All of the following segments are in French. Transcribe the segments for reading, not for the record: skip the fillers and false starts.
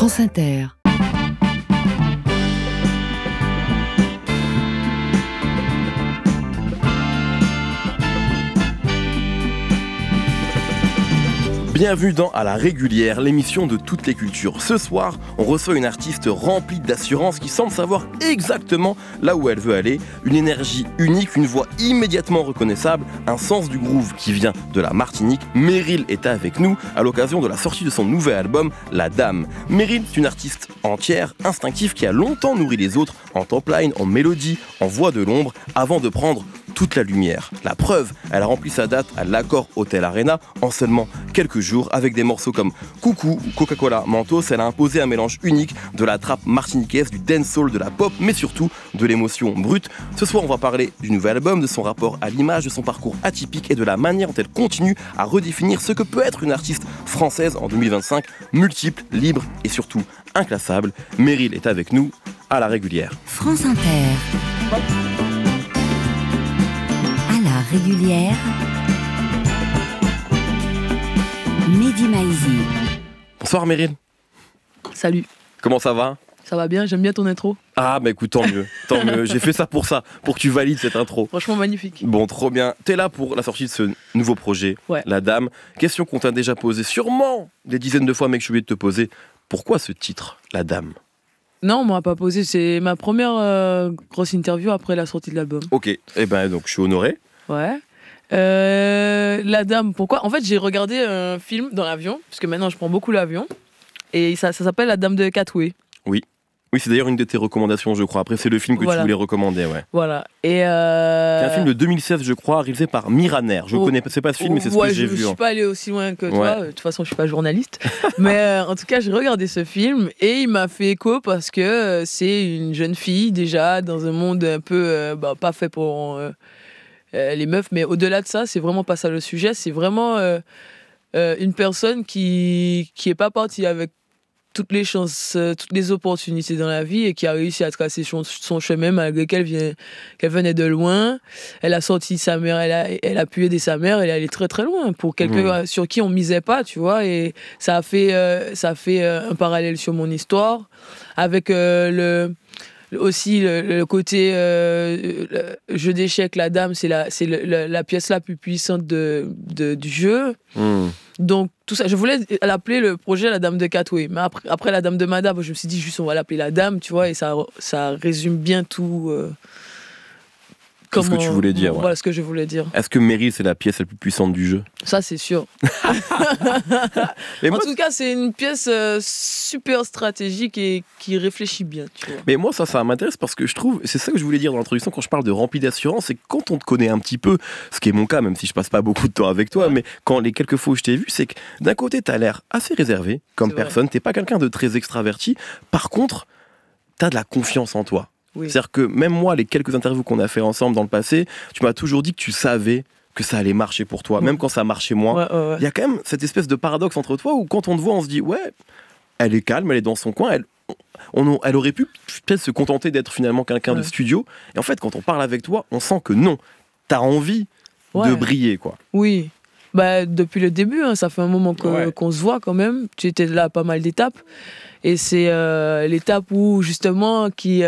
France Inter. Bienvenue dans À la régulière, l'émission de toutes les cultures. Ce soir, on reçoit une artiste remplie d'assurance qui semble savoir exactement là où elle veut aller. Une énergie unique, une voix immédiatement reconnaissable, un sens du groove qui vient de la Martinique. Meryl est avec nous à l'occasion de la sortie de son nouvel album, La Dame. Meryl, c'est une artiste entière, instinctive, qui a longtemps nourri les autres en top line, en mélodie, en voix de l'ombre, avant de prendre toute la lumière. La preuve, elle a rempli sa date à l'Accor Hotel Arena en seulement quelques jours avec des morceaux comme Coucou ou Coca-Cola Mentos. Elle a imposé un mélange unique de la trappe martiniquaise, du dancehall, de la pop, mais surtout de l'émotion brute. Ce soir, on va parler du nouvel album, de son rapport à l'image, de son parcours atypique et de la manière dont elle continue à redéfinir ce que peut être une artiste française en 2025, multiple, libre et surtout inclassable. Meryl est avec nous à la régulière. France Inter. Régulière, Mehdi Maizi. Bonsoir Meryl. Salut. Comment ça va ? Ça va bien, j'aime bien ton intro. Ah bah écoute, tant mieux. J'ai fait ça, pour que tu valides cette intro. Franchement magnifique. Bon, trop bien. T'es là pour la sortie de ce nouveau projet, ouais. La Dame. Question qu'on t'a déjà posée sûrement des dizaines de fois, mais que je suis obligé de te poser. Pourquoi ce titre, La Dame ? Non, on m'a pas posé. C'est ma première grosse interview après la sortie de l'album. Ok, et ben donc je suis honoré. Ouais. La Dame, pourquoi ? En fait, j'ai regardé un film dans l'avion, parce que maintenant je prends beaucoup l'avion, et ça s'appelle La Dame de Katwe. Oui, c'est d'ailleurs une de tes recommandations, je crois. Après, c'est le film que tu voulais recommander, ouais. Voilà. Et c'est un film de 2016, je crois, réalisé par Miraner. Je connais pas ce film, mais c'est ce que j'ai vu. Je suis pas allé aussi loin que toi. De toute façon, je suis pas journaliste. Mais en tout cas, j'ai regardé ce film et il m'a fait écho parce que c'est une jeune fille déjà dans un monde un peu pas fait pour les meufs, mais au-delà de ça, c'est vraiment pas ça le sujet. C'est vraiment une personne qui est pas partie avec toutes les chances, toutes les opportunités dans la vie et qui a réussi à tracer son chemin malgré qu'elle venait de loin. Elle a sorti sa mère, elle a pu aider sa mère, elle est allée très très loin pour quelqu'un sur qui on misait pas, tu vois. Et ça a fait un parallèle sur mon histoire avec aussi le côté jeu d'échecs. La dame, c'est la pièce la plus puissante du jeu. Donc tout ça, je voulais l'appeler le projet La Dame de Katwe, mais après La Dame de Madame, je me suis dit juste on va l'appeler La Dame, tu vois, et ça résume bien tout. Tout ce que tu voulais dire. Voilà ce que je voulais dire. Est-ce que Meryl, c'est la pièce la plus puissante du jeu ? Ça, c'est sûr. En tout cas, c'est une pièce super stratégique et qui réfléchit bien, tu vois. Mais moi, ça m'intéresse parce que je trouve, c'est ça que je voulais dire dans l'introduction quand je parle de rempli d'assurance, c'est que quand on te connaît un petit peu, ce qui est mon cas, même si je passe pas beaucoup de temps avec toi, mais quand les quelques fois où je t'ai vu, c'est que d'un côté, t'as l'air assez réservé comme personne, t'es pas quelqu'un de très extraverti, par contre, t'as de la confiance en toi. Oui. C'est-à-dire que même moi, les quelques interviews qu'on a fait ensemble dans le passé, tu m'as toujours dit que tu savais que ça allait marcher pour toi, même quand ça marchait moins. Il y a quand même cette espèce de paradoxe entre toi où quand on te voit, on se dit ouais, elle est calme, elle est dans son coin, elle aurait pu peut-être se contenter d'être finalement quelqu'un de studio. Et en fait, quand on parle avec toi, on sent que non, t'as envie de briller, quoi. Oui. Depuis le début, ça fait un moment qu'on se voit quand même. Tu étais là à pas mal d'étapes. Et c'est l'étape où justement qui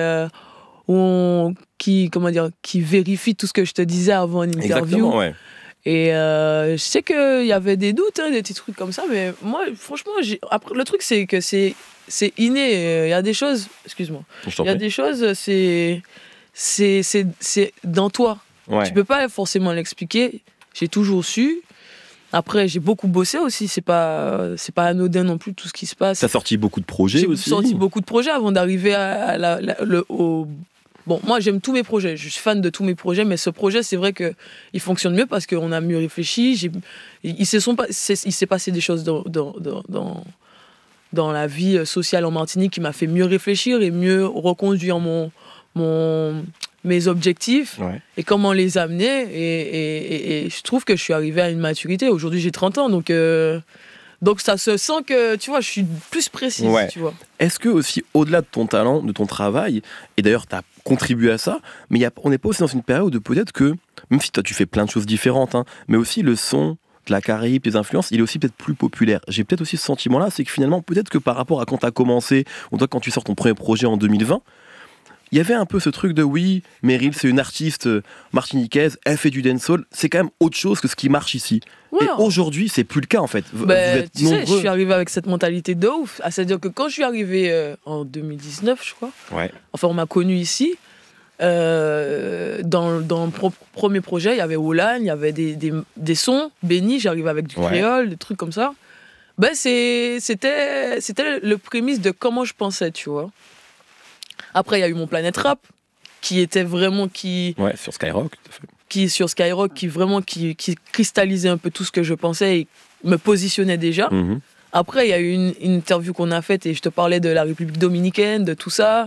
vérifie tout ce que je te disais avant une interview. Exactement, ouais. Et je sais qu'il y avait des doutes, des petits trucs comme ça, mais moi, franchement, après, le truc, c'est que c'est inné. Il y a des choses, excuse-moi, il y a des choses, c'est dans toi. Ouais. Tu peux pas forcément l'expliquer. J'ai toujours su. Après, j'ai beaucoup bossé aussi, c'est pas anodin non plus tout ce qui se passe. T'as sorti beaucoup de projets aussi. J'ai sorti beaucoup de projets avant d'arriver Bon, moi j'aime tous mes projets, je suis fan de tous mes projets, mais ce projet, c'est vrai qu'il fonctionne mieux parce qu'on a mieux réfléchi. Il s'est passé des choses dans la vie sociale en Martinique qui m'a fait mieux réfléchir et mieux reconduire mes objectifs et comment les amener. Et je trouve que je suis arrivé à une maturité. Aujourd'hui, j'ai 30 ans, donc ça se sent que, tu vois, je suis plus précise, tu vois. Est-ce que aussi, au-delà de ton talent, de ton travail, et d'ailleurs, tu as contribué à ça, mais on n'est pas aussi dans une période où peut-être que, même si toi, tu fais plein de choses différentes, mais aussi le son de la Caraïbe, des influences, il est aussi peut-être plus populaire. J'ai peut-être aussi ce sentiment-là, c'est que finalement, peut-être que par rapport à quand tu as commencé, ou toi quand tu sors ton premier projet en 2020, il y avait un peu ce truc de oui, Meryl, c'est une artiste martiniquaise, elle fait du dancehall, c'est quand même autre chose que ce qui marche ici. Ouais, et aujourd'hui, c'est plus le cas en fait. Vous êtes tu sais, nombreux. je suis arrivée avec cette mentalité de ouf. C'est-à-dire que quand je suis arrivée en 2019, je crois, enfin on m'a connue ici, dans le premier projet, il y avait Olan, il y avait des sons, Benny, j'arrivais avec du créole, des trucs comme ça. C'était le prémisse de comment je pensais, tu vois. Après, il y a eu mon Planète Rap, qui était vraiment... Ouais, sur Skyrock, tout à fait. Sur Skyrock, qui cristallisait un peu tout ce que je pensais et me positionnait déjà. Mm-hmm. Après, il y a eu une interview qu'on a faite et je te parlais de la République dominicaine, de tout ça,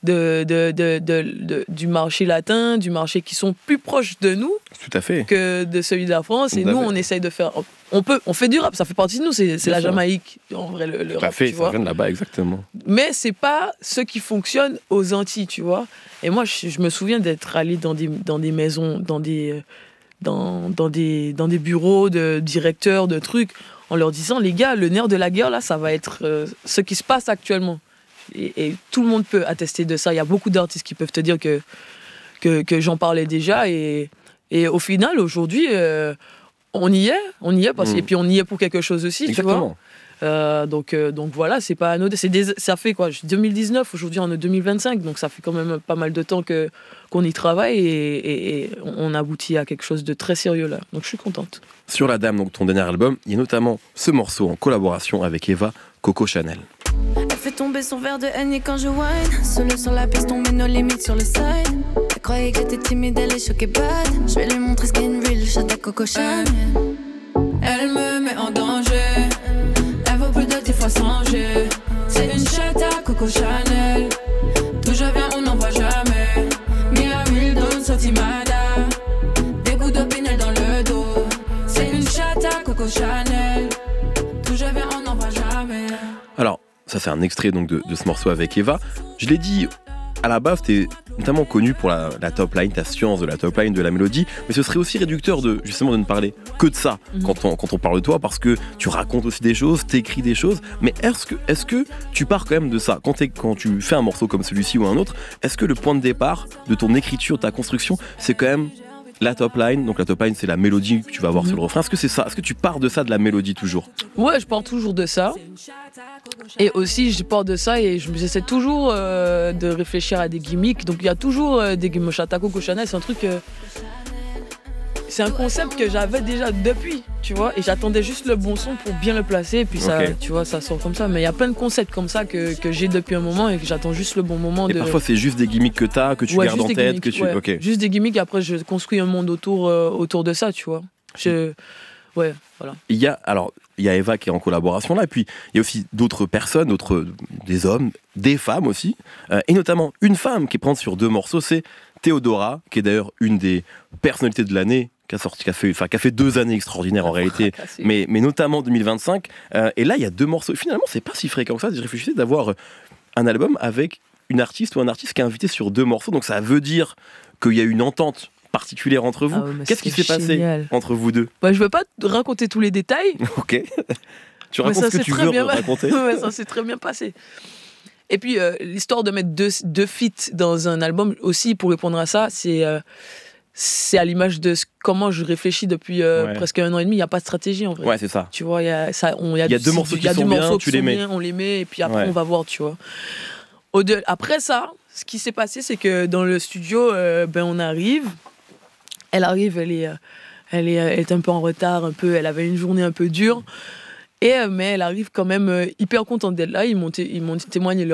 du marché latin, du marché qui sont plus proches de nous tout à fait. que de celui de la France. Et nous, on essaye de faire... On fait du rap, ça fait partie de nous, c'est la Jamaïque, en vrai, le rap, tu vois. Ça vient de là-bas, exactement. Mais c'est pas ce qui fonctionne aux Antilles, tu vois. Et moi, je me souviens d'être allé dans des maisons, dans des bureaux de directeurs, de trucs, en leur disant, les gars, le nerf de la guerre, là, ça va être ce qui se passe actuellement. Et tout le monde peut attester de ça. Il y a beaucoup d'artistes qui peuvent te dire que j'en parlais déjà. Et au final, aujourd'hui, on y est parce, et puis on y est pour quelque chose aussi, exactement. Tu vois. Donc voilà, c'est pas anodin. Ça fait quoi, 2019, aujourd'hui on est 2025, donc ça fait quand même pas mal de temps qu'on y travaille et on aboutit à quelque chose de très sérieux là. Donc je suis contente. Sur La Dame, donc ton dernier album, il y a notamment ce morceau en collaboration avec Eva, Coco Chanel. Elle fait tomber son verre de Henny quand je whine. Solo sur la piste, on met nos limites sur le side. Elle croyait que t'es timide, elle est choquée bad. Je vais lui montrer ce qu'est une real shot à Coco Chanel. Elle me met en danger. Elle vaut plus de 10 fois changer. C'est une chatte à Coco Chanel. D'où je viens, on n'en voit jamais. Mia Wildon, Sotimada. Des coups de Pinel dans le dos. C'est une chatte à Coco Chanel. D'où je viens, on n'en voit jamais. Alors, ça c'est un extrait donc de ce morceau avec Eva. Je l'ai dit, à la base, t'es notamment connu pour la top line, ta science de la top line, de la mélodie, mais ce serait aussi réducteur de ne parler que de ça quand on parle de toi, parce que tu racontes aussi des choses, t'écris des choses, mais est-ce que tu pars quand même de ça quand tu fais un morceau comme celui-ci ou un autre, est-ce que le point de départ de ton écriture, de ta construction, c'est quand même la top line? Donc la top line, c'est la mélodie que tu vas avoir sur le refrain. Est-ce que c'est ça? Est-ce que tu pars de ça, de la mélodie toujours? Ouais, je pars toujours de ça. Et aussi, je pars de ça et j'essaie toujours de réfléchir à des gimmicks. Donc il y a toujours des gimmicks. Coco Chanel, c'est un truc... c'est un concept que j'avais déjà depuis, tu vois. Et j'attendais juste le bon son pour bien le placer. Et puis ça, tu vois, ça sort comme ça. Mais il y a plein de concepts comme ça que j'ai depuis un moment et que j'attends juste le bon moment. Et parfois, c'est juste des gimmicks que tu gardes en tête. Juste des gimmicks et après, je construis un monde autour de ça, tu vois. Ouais, voilà. Il y a Eva qui est en collaboration là, et puis il y a aussi d'autres personnes, des hommes, des femmes aussi, et notamment une femme qui est présente sur 2 morceaux, c'est Théodora, qui est d'ailleurs une des personnalités de l'année, qui a fait 2 années extraordinaires en réalité, mais notamment 2025. Et là, il y a 2 morceaux. Finalement, c'est pas si fréquent que ça. Je réfléchissais d'avoir un album avec une artiste ou un artiste qui est invité sur 2 morceaux, donc ça veut dire qu'il y a une entente particulière entre vous. Qu'est-ce qui s'est passé entre vous deux? Je ne veux pas te raconter tous les détails. Ok. Tu racontes ce que tu veux raconter. Ouais, ça s'est très bien passé. Et puis, l'histoire de mettre deux feats dans un album aussi, pour répondre à ça, c'est à l'image de comment je réfléchis depuis presque 1 an et demi. Il n'y a pas de stratégie en vrai. Ouais, c'est ça. Tu vois, il y a 2 morceaux qui sont bien, tu les mets. On les met et puis après, on va voir, tu vois. Après ça, ce qui s'est passé, c'est que dans le studio, on arrive. Elle arrive, elle est un peu en retard, elle avait une journée un peu dure. Mais elle arrive quand même hyper contente d'être là. Ils m'ont témoigné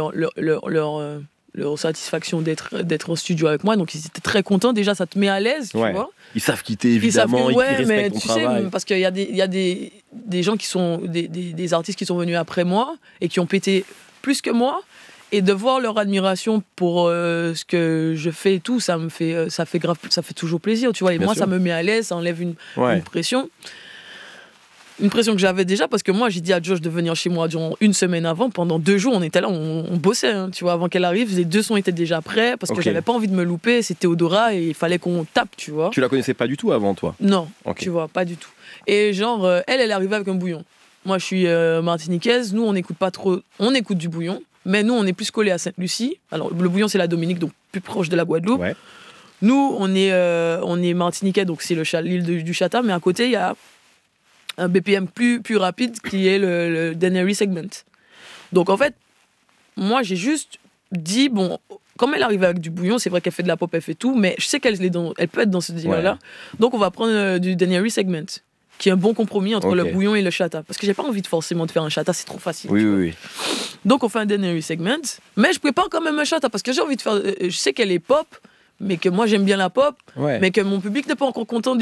leur satisfaction d'être en studio avec moi. Donc ils étaient très contents. Déjà, ça te met à l'aise, tu vois. Ils savent quitter, évidemment. Ils respectent ton travail. Parce qu'il y a des gens qui sont des artistes qui sont venus après moi et qui ont pété plus que moi. Et de voir leur admiration pour ce que je fais et tout, ça fait toujours plaisir, tu vois. Et moi, ça me met à l'aise, ça enlève une pression. une pression que j'avais déjà parce que moi j'ai dit à Josh de venir chez moi durant une semaine avant. Pendant 2 jours on était là, on bossait, hein, tu vois, avant qu'elle arrive. Les 2 sons étaient déjà prêts parce que j'avais pas envie de me louper. C'est Théodora et il fallait qu'on tape, tu vois. Tu la connaissais pas du tout avant toi? Non, tu vois, pas du tout. Et genre elle est arrivée avec un bouillon. Moi je suis martiniquaise, nous on n'écoute pas trop, on écoute du bouillon, mais nous on est plus collés à Sainte-Lucie. Alors le bouillon c'est la Dominique, donc plus proche de la Guadeloupe. Ouais. Nous on est martiniquais, donc c'est l'île du Chata, mais à côté il y a un BPM plus rapide qui est le Dennery Segment. Donc en fait, moi j'ai juste dit, bon, comme elle arrive avec du bouillon, c'est vrai qu'elle fait de la pop, elle fait tout, mais je sais qu'elle peut être dans ce délire-là. Donc on va prendre du Dennery Segment, qui est un bon compromis entre le bouillon et le chata. Parce que j'ai pas envie forcément de faire un chata, c'est trop facile. Oui. Donc on fait un Dennery Segment, mais je prépare quand même un chata, parce que j'ai envie de faire... Je sais qu'elle est pop, mais que moi j'aime bien la pop, mais que mon public n'est pas encore content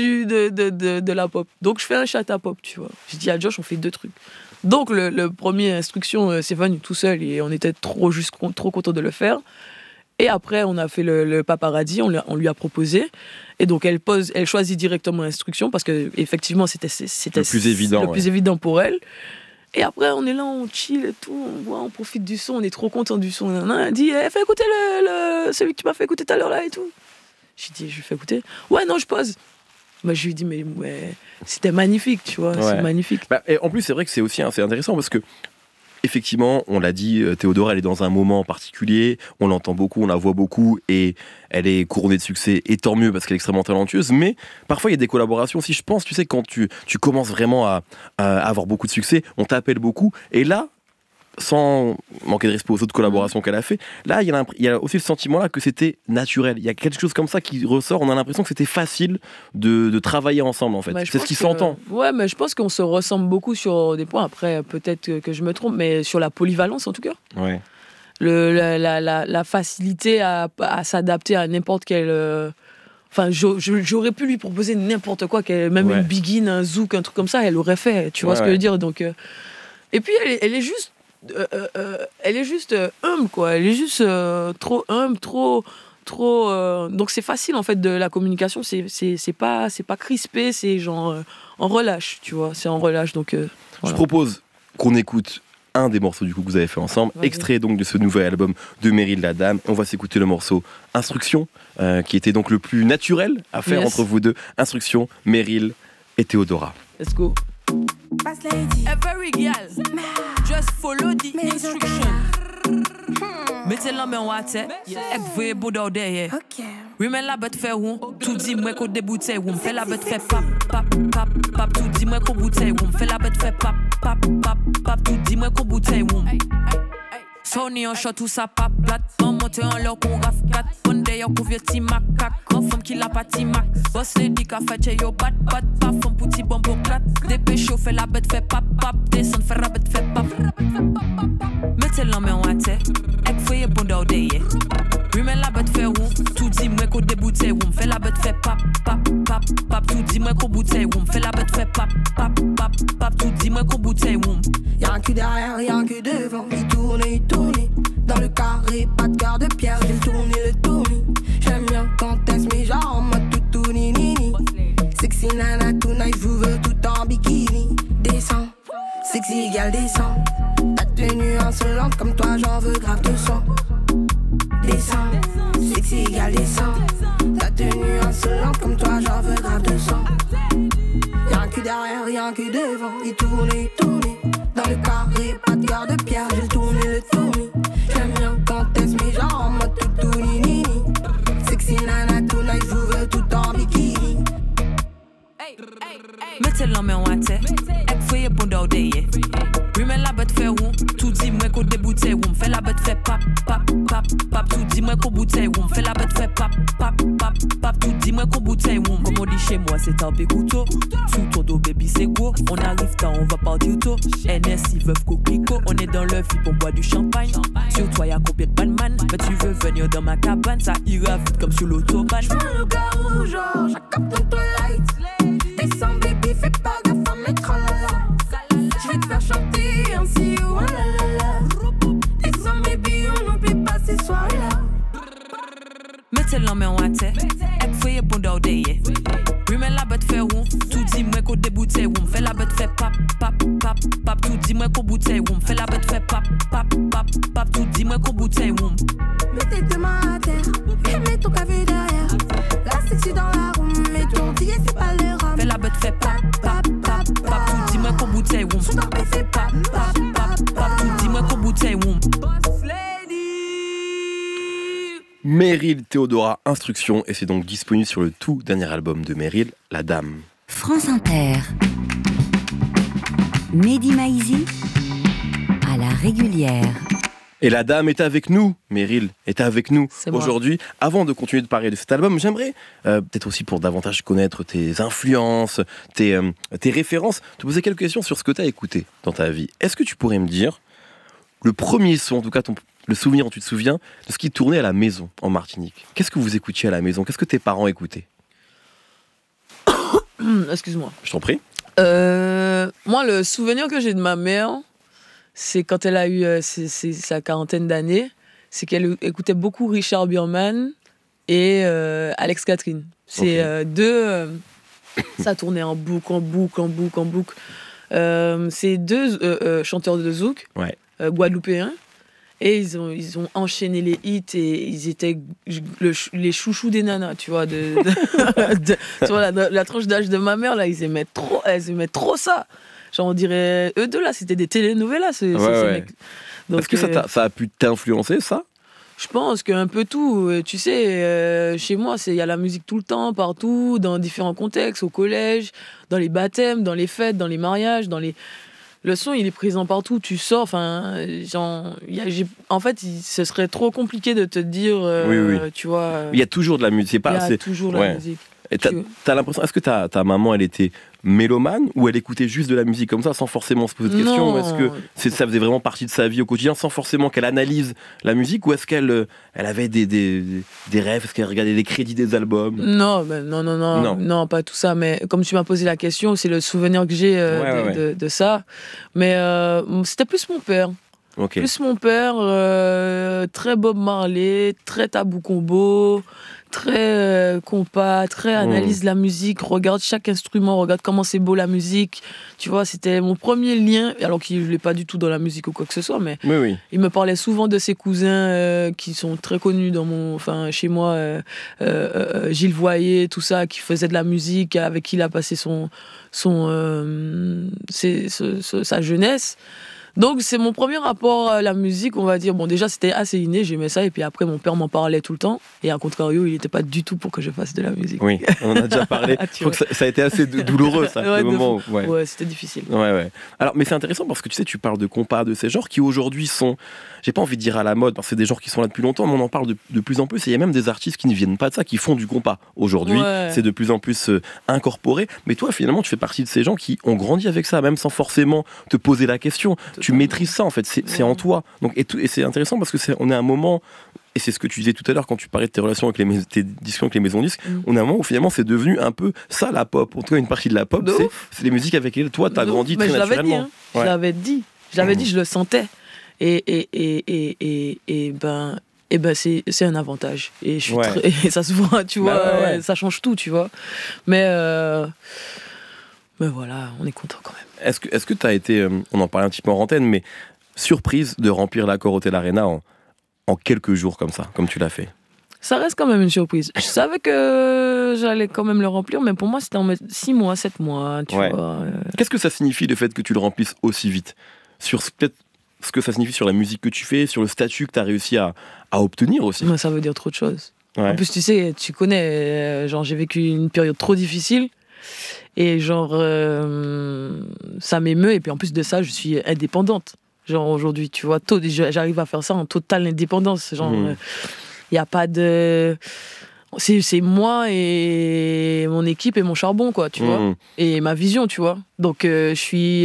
de la pop. Donc je fais un chata pop, tu vois. J'ai dit à Josh, on fait 2 trucs. Donc le premier instruction, c'est venu tout seul et on était trop content de le faire. Et après, on a fait le paparazzi, on lui a proposé. Et donc elle choisit directement l'instruction parce que effectivement c'était le plus évident, plus évident pour elle. Et après, on est là, on chill et tout, on profite du son, on est trop content du son. Elle dit, fais écouter celui que tu m'as fait écouter tout à l'heure là et tout. J'ai dit, je lui fais écouter. Ouais, non, je pose. Moi, je lui ai dit, mais ouais, c'était magnifique, tu vois, c'est magnifique. Et en plus, c'est vrai que c'est aussi assez intéressant parce que, effectivement, on l'a dit, Théodora, elle est dans un moment particulier, on l'entend beaucoup, on la voit beaucoup, et elle est couronnée de succès, et tant mieux parce qu'elle est extrêmement talentueuse, mais parfois il y a des collaborations aussi, je pense, tu sais, quand tu commences vraiment à avoir beaucoup de succès, on t'appelle beaucoup, et là, sans manquer de respect aux autres collaborations qu'elle a fait, là, il y a aussi le sentiment-là que c'était naturel. Il y a quelque chose comme ça qui ressort, on a l'impression que c'était facile de travailler ensemble, en fait. C'est ce qui s'entend. Ouais, mais je pense qu'on se ressemble beaucoup sur des points. Après, peut-être que je me trompe, mais sur la polyvalence, en tout cas. Ouais. La facilité à s'adapter à n'importe quel... Enfin, j'aurais pu lui proposer n'importe quoi, même une begin, un zouk, un truc comme ça, elle aurait fait. Tu vois ce que je veux dire? Donc, et puis, elle est juste... elle est juste humble, quoi. Elle est juste trop humble, trop donc c'est facile en fait de la communication, c'est pas crispé, c'est genre en relâche, tu vois, c'est en relâche. Donc voilà. Je propose qu'on écoute un des morceaux du coup que vous avez fait ensemble, extrait donc de ce nouvel album de Meryl la Dame. On va s'écouter le morceeu Instruction, qui était donc le plus naturel à faire entre vous deux. Instruction, Meryl et Théodora. Let's go. Every girl, just follow the instruction. Mettez la main à terre, et vous boudou derrière. Remets la bête fait où? Tout dit moi qu'on débouté où? Fait la bête fait pap pap pap pap. Tout dit moi qu'on bouteille où? Fait la bête fait pap pap pap pap. Tout dit moi qu'on bouteille où? Sony en shot tout ça pas plate. En monte en leur qu'on raf 4. Bonne d'ailleurs qu'on vieux ti macaque. Grand femme qui l'a pas ti mac. Boss les dit qu'a fait yo bat. Pas femme petit bombo clat. Dépêche fait la bête fait pap pap. Descend fait la bête fait pap. Mettez la main en terre. Et fouillez bon d'ordeye. Remets la bête fait où? Tout dit moi qu'on débouté où? Fait la bête fait pap pap pap pap. Tout dit moi qu'on bouteille où? Fait la bête fait pap pap pap pap. Tout dit moi qu'on bouteille où? Y'a un cul derrière, y'a un cul devant. Il tourne. Dans le carré, pas de cœur de pierre, j'ai tourné le tournis. J'aime bien quand elle se met genre en mode toutou nini. Sexy nana tonight, je vous veux tout en bikini. Descends, sexy gal descends. Ta tenue insolente comme toi, j'en veux grave 200. Descends, sexy gal descends. Ta tenue insolente comme toi, j'en veux grave 200. Y'a un cul derrière, y'a un cul devant. Il tourne. Dans le carré, pas de cœur de pierre, j'ai tourné le tournis. J'aime bien quand elle se met genre en mode toutou nini. Sexy nana tonight, je vous veux tout en bikini. Mettez la main à terre, et fouillez bon d'ordeye. Remets la bête fait où? Tout dit moi qu'on débouté où? Fait la bête fait pap pap pap pap. Tout dit moi qu'on bouteille où? Fait la bête fait pap pap pap pap. Tout dit moi qu'on bouteille où? Comme on dit chez moi c'est un couteau. Sous ton dos baby c'est go. On arrive tard, on va partir tôt. NS ils veulent coquelicot. On est dans le flip, on boit du champagne. Sur toi y'a combien de Batman? Mais tu veux venir dans ma cabane? Ça ira vite comme sur l'autobahn. J'prends le gars rouge, j'accapte dans ton light. Descends baby, fais pas gaffe à mes tralala. J'vais te faire chanter ainsi, oh la la la. Descends baby, on n'oublie pas ces soirées-là. Mettez la main à terre, et fouillez bon d'ordeye. Remets la bête fait où? Tout dit moi qu'on débouté où? Fait la bête fait pap pap, tout dis-moi qu'on bouteille, woum. Fais la bête, fais pap, pap, pap, pap, tout dis-moi qu'on bouteille, woum. Mets tes mains à terre et mets ton café derrière. Là, c'est dans la roue, mais ton billet, c'est pas le rhum. Fais la bête, fais pap, pap, pap, pap, tout dis-moi qu'on bouteille, woum. Sous ta paix, c'est Pap, pap, pap, pap, tout dis-moi qu'on bouteille, woum. Meryl Théodora Instruction, et c'est donc disponible sur le tout dernier album de Meryl, La Dame. France Inter. Mehdi Maizi à la régulière. Et La Dame est avec nous, Meryl est avec nous C'est moi. aujourd'hui. Avant de continuer de parler de cet album, j'aimerais, peut-être aussi pour davantage connaître tes influences, tes références, te poser quelques questions sur ce que tu as écouté dans ta vie. Est-ce que tu pourrais me dire le premier son, en tout cas le souvenir dont tu te souviens, de ce qui tournait à la maison en Martinique? Qu'est-ce que vous écoutiez à la maison? Qu'est-ce que tes parents écoutaient? Excuse-moi. Je t'en prie. Moi, le souvenir que j'ai de ma mère, c'est quand elle a eu sa quarantaine d'années, c'est qu'elle écoutait beaucoup Richard Bierman et Alex Catherine. C'est deux... ça tournait en boucle. C'est deux chanteurs de zouk, Ouais. guadeloupéens. Et ils ont enchaîné les hits et ils étaient les chouchous des nanas, tu vois. Tu vois, la tranche d'âge de ma mère, là, elles aimaient trop ça. Genre, on dirait, eux deux, là, c'était des telenovelas, ces mecs. Donc, est-ce que ça a pu t'influencer, ça? je pense qu'un peu tout. Tu sais, chez moi, il y a la musique tout le temps, partout, dans différents contextes, au collège, dans les baptêmes, dans les fêtes, dans les mariages, le son, il est présent partout. Tu sors, enfin, en fait, ce serait trop compliqué de te dire, Oui. tu vois. Il y a toujours de la musique. Il y a toujours la musique. Et t'as l'impression, est-ce que ta maman, elle était mélomane ou elle écoutait juste de la musique comme ça sans forcément se poser de questions? Ou est-ce que ça faisait vraiment partie de sa vie au quotidien sans forcément qu'elle analyse la musique? Ou est-ce qu'elle avait des rêves? Est-ce qu'elle regardait les crédits des albums? Non, pas tout ça. Mais comme tu m'as posé la question, c'est le souvenir que j'ai de ça. Mais c'était plus mon père. Okay. Plus mon père, très Bob Marley, très Tabou Combo, très compas, très analyse de la musique, regarde chaque instrument, regarde comment c'est beau la musique. Tu vois, c'était mon premier lien, alors qu'il n'est pas du tout dans la musique ou quoi que ce soit, mais oui. il me parlait souvent de ses cousins qui sont très connus chez moi, Gilles Voyer, tout ça, qui faisait de la musique, avec qui il a passé sa jeunesse. Donc, c'est mon premier rapport à la musique, on va dire. Bon, déjà, c'était assez inné, j'aimais ça. Et puis après, mon père m'en parlait tout le temps. Et à contrario, il n'était pas du tout pour que je fasse de la musique. Oui, on en a déjà parlé. Je crois que ça a été assez douloureux, ça, le moment où... Ouais, c'était difficile. Ouais. Alors, mais c'est intéressant parce que tu sais, tu parles de compas, de ces genres qui aujourd'hui sont, j'ai pas envie de dire à la mode, parce que c'est des genres qui sont là depuis longtemps, mais on en parle de plus en plus. Et il y a même des artistes qui ne viennent pas de ça, qui font du compas. Aujourd'hui, c'est de plus en plus incorporé. Mais toi, finalement, tu fais partie de ces gens qui ont grandi avec ça, même sans forcément te poser la question. Tu maîtrises ça, en fait. C'est en toi. Donc, et c'est intéressant parce que on est à un moment, et c'est ce que tu disais tout à l'heure quand tu parlais de tes relations avec tes discussions avec les maisons disques, on est à un moment où finalement c'est devenu un peu ça la pop. En tout cas, une partie de la pop, c'est les musiques avec lesquelles toi t'as grandi très naturellement. Je l'avais dit, je le sentais. Et c'est un avantage. Et je suis et ça se voit, tu vois, ça change tout, tu vois. Mais voilà, on est content quand même. Est-ce que tu as été, on en parlait un petit peu en antenne, mais surprise de remplir l'Accor Hotel Arena en quelques jours comme ça, comme tu l'as fait? Ça reste quand même une surprise. Je savais que j'allais quand même le remplir, mais pour moi, c'était en 6 mois, 7 mois, tu vois. Qu'est-ce que ça signifie, le fait que tu le remplisses aussi vite? Sur peut-être ce que ça signifie sur la musique que tu fais, sur le statut que tu as réussi à obtenir aussi? Mais ça veut dire trop de choses. En plus, tu sais, tu connais, genre, j'ai vécu une période trop difficile. Et genre, ça m'émeut. Et puis en plus de ça, je suis indépendante. Genre aujourd'hui, tu vois, j'arrive à faire ça en totale indépendance. Genre, il n'y a pas de... C'est moi et mon équipe et mon charbon, quoi, tu vois. Et ma vision, tu vois. Donc, je suis...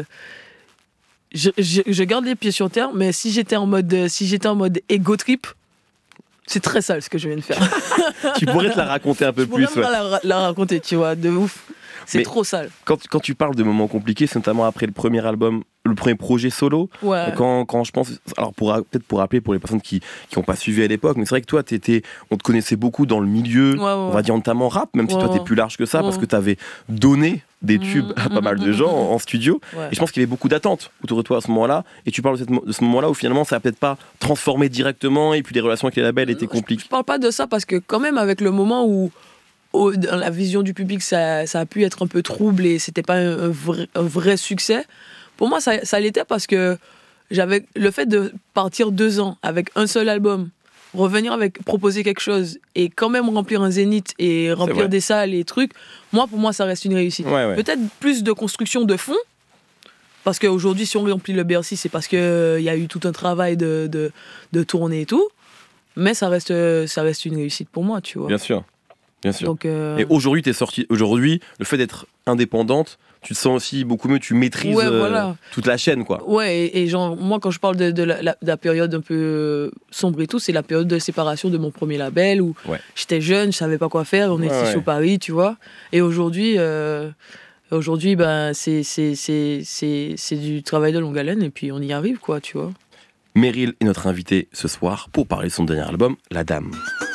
Je garde les pieds sur terre, mais si j'étais en mode ego trip, c'est très sale ce que je viens de faire. Tu pourrais te la raconter un peu plus. Je pourrais la raconter, tu vois, de ouf. C'est trop sale. Quand tu parles de moments compliqués, c'est notamment après le premier album, le premier projet solo. Ouais. Quand je pense, alors peut-être pour rappeler pour les personnes qui n'ont pas suivi à l'époque, mais c'est vrai que toi, on te connaissait beaucoup dans le milieu, on va dire notamment rap, même si toi t'es plus large que ça, parce que t'avais donné des tubes à pas mal de gens en studio. Ouais. Et je pense qu'il y avait beaucoup d'attentes autour de toi à ce moment-là. Et tu parles de ce moment-là où finalement ça a peut-être pas transformé directement et puis les relations avec les labels étaient compliquées. Je parle pas de ça parce que quand même avec le moment où dans la vision du public ça a pu être un peu trouble et c'était pas un vrai succès. Pour moi ça l'était parce que j'avais le fait de partir 2 ans avec un seul album, revenir avec proposer quelque chose et quand même remplir un zénith et remplir des salles et trucs, pour moi ça reste une réussite. Ouais. Peut-être plus de construction de fond. Parce qu'aujourd'hui, si on remplit le Bercy, c'est parce qu'il y a eu tout un travail de tournée et tout. Mais ça reste une réussite pour moi, tu vois. Bien sûr. Donc, Et aujourd'hui, t'es sortie. Aujourd'hui, le fait d'être indépendante, tu te sens aussi beaucoup mieux, tu maîtrises toute la chaîne, quoi. Ouais, et genre, moi, quand je parle de la période un peu sombre et tout, c'est la période de séparation de mon premier label où j'étais jeune, je savais pas quoi faire, on était sur Paris, tu vois. Et aujourd'hui, c'est du travail de longue haleine et puis on y arrive, quoi, tu vois. Meryl est notre invitée ce soir pour parler de son dernier album, La Dame.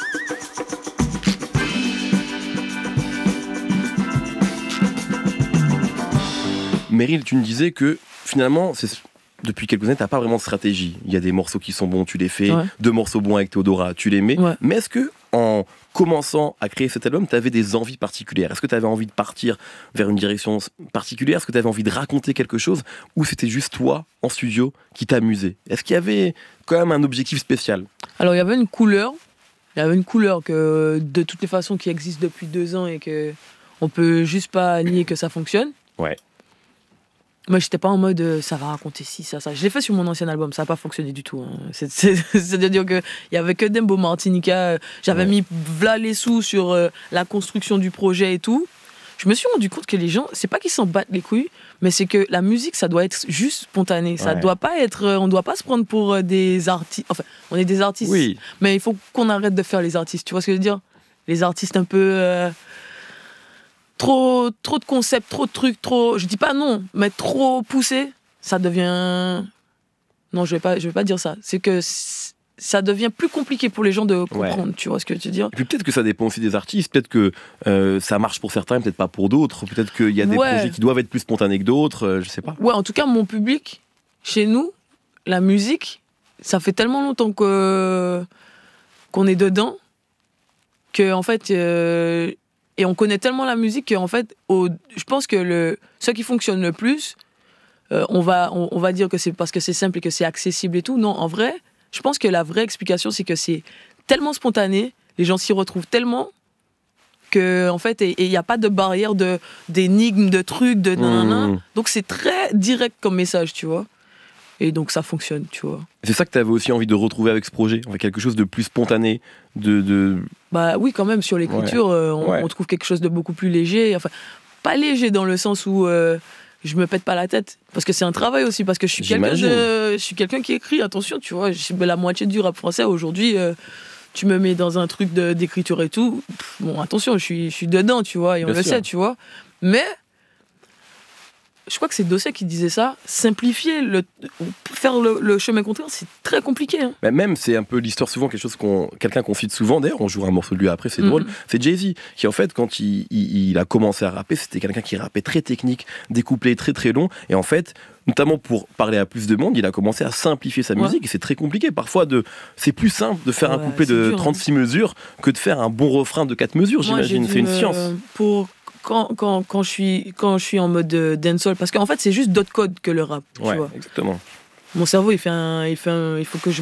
Meryl, tu me disais que finalement, depuis quelques années, t'as pas vraiment de stratégie. Il y a des morceaux qui sont bons, tu les fais. 2 morceaux bons avec Théodora, tu les mets. Ouais. Mais est-ce que en commençant à créer cet album, t'avais des envies particulières? Est-ce que t'avais envie de partir vers une direction particulière? Est-ce que t'avais envie de raconter quelque chose? Ou c'était juste toi, en studio, qui t'amusais? Est-ce qu'il y avait quand même un objectif spécial? Alors, il y avait une couleur. Il y avait une couleur que, de toutes les façons, qui existe depuis 2 ans et qu'on peut juste pas nier que ça fonctionne. Ouais. Moi, j'étais pas en mode ça va raconter ci, ça. Je l'ai fait sur mon ancien album, ça n'a pas fonctionné du tout. Hein. C'est-à-dire qu'il y avait que Dembo Martinica. J'avais mis v'là les sous sur la construction du projet et tout. Je me suis rendu compte que les gens, c'est pas qu'ils s'en battent les couilles, mais c'est que la musique, ça doit être juste spontané. Ça doit pas être. On doit pas se prendre pour des artistes. Enfin, on est des artistes, mais il faut qu'on arrête de faire les artistes. Tu vois ce que je veux dire? Les artistes un peu. Trop de concepts, trop de trucs, je dis pas non, mais trop poussé, ça devient... Non, je vais pas dire ça. C'est que ça devient plus compliqué pour les gens de comprendre, tu vois ce que je veux dire. Et puis peut-être que ça dépend aussi des artistes, peut-être que ça marche pour certains, peut-être pas pour d'autres, peut-être qu'il y a des projets qui doivent être plus spontanés que d'autres, je sais pas. Ouais, en tout cas, mon public, chez nous, la musique, ça fait tellement longtemps qu'on est dedans, que en fait... Et on connaît tellement la musique qu'en fait, je pense que ce qui fonctionne le plus, on va dire que c'est parce que c'est simple et que c'est accessible et tout. Non, en vrai, je pense que la vraie explication, c'est que c'est tellement spontané, les gens s'y retrouvent tellement que en fait, il n'y a pas de barrière d'énigmes, de trucs, de nanana. Donc c'est très direct comme message, tu vois. Et donc ça fonctionne, tu vois. C'est ça que tu avais aussi envie de retrouver avec ce projet, en fait, quelque chose de plus spontané, Bah oui, quand même, sur l'écriture, on trouve quelque chose de beaucoup plus léger. Enfin, pas léger dans le sens où je me pète pas la tête. Parce que c'est un travail aussi, parce que je suis quelqu'un qui écrit, attention, tu vois. La moitié du rap français aujourd'hui, tu me mets dans un truc d'écriture et tout. Bon, attention, je suis dedans, tu vois, et on le sait, tu vois. Mais... Je crois que c'est Dossé qui disait ça. Simplifier, faire le chemin contraire, c'est très compliqué. Hein. Mais même, c'est un peu l'histoire, souvent, quelque chose quelqu'un qu'on cite souvent. D'ailleurs, on jouera un morceau de lui après, c'est drôle. C'est Jay-Z, qui en fait, quand il a commencé à rapper, c'était quelqu'un qui rappait très technique, des couplets très très longs. Et en fait, notamment pour parler à plus de monde, il a commencé à simplifier sa musique. Et c'est très compliqué. Parfois, c'est plus simple de faire un couplet de 36 mesures que de faire un bon refrain de 4 mesures, j'imagine. C'est une science. Quand je suis en mode dancehall, parce qu'en fait c'est juste d'autres codes que le rap, tu vois. Exactement. Mon cerveau il faut que je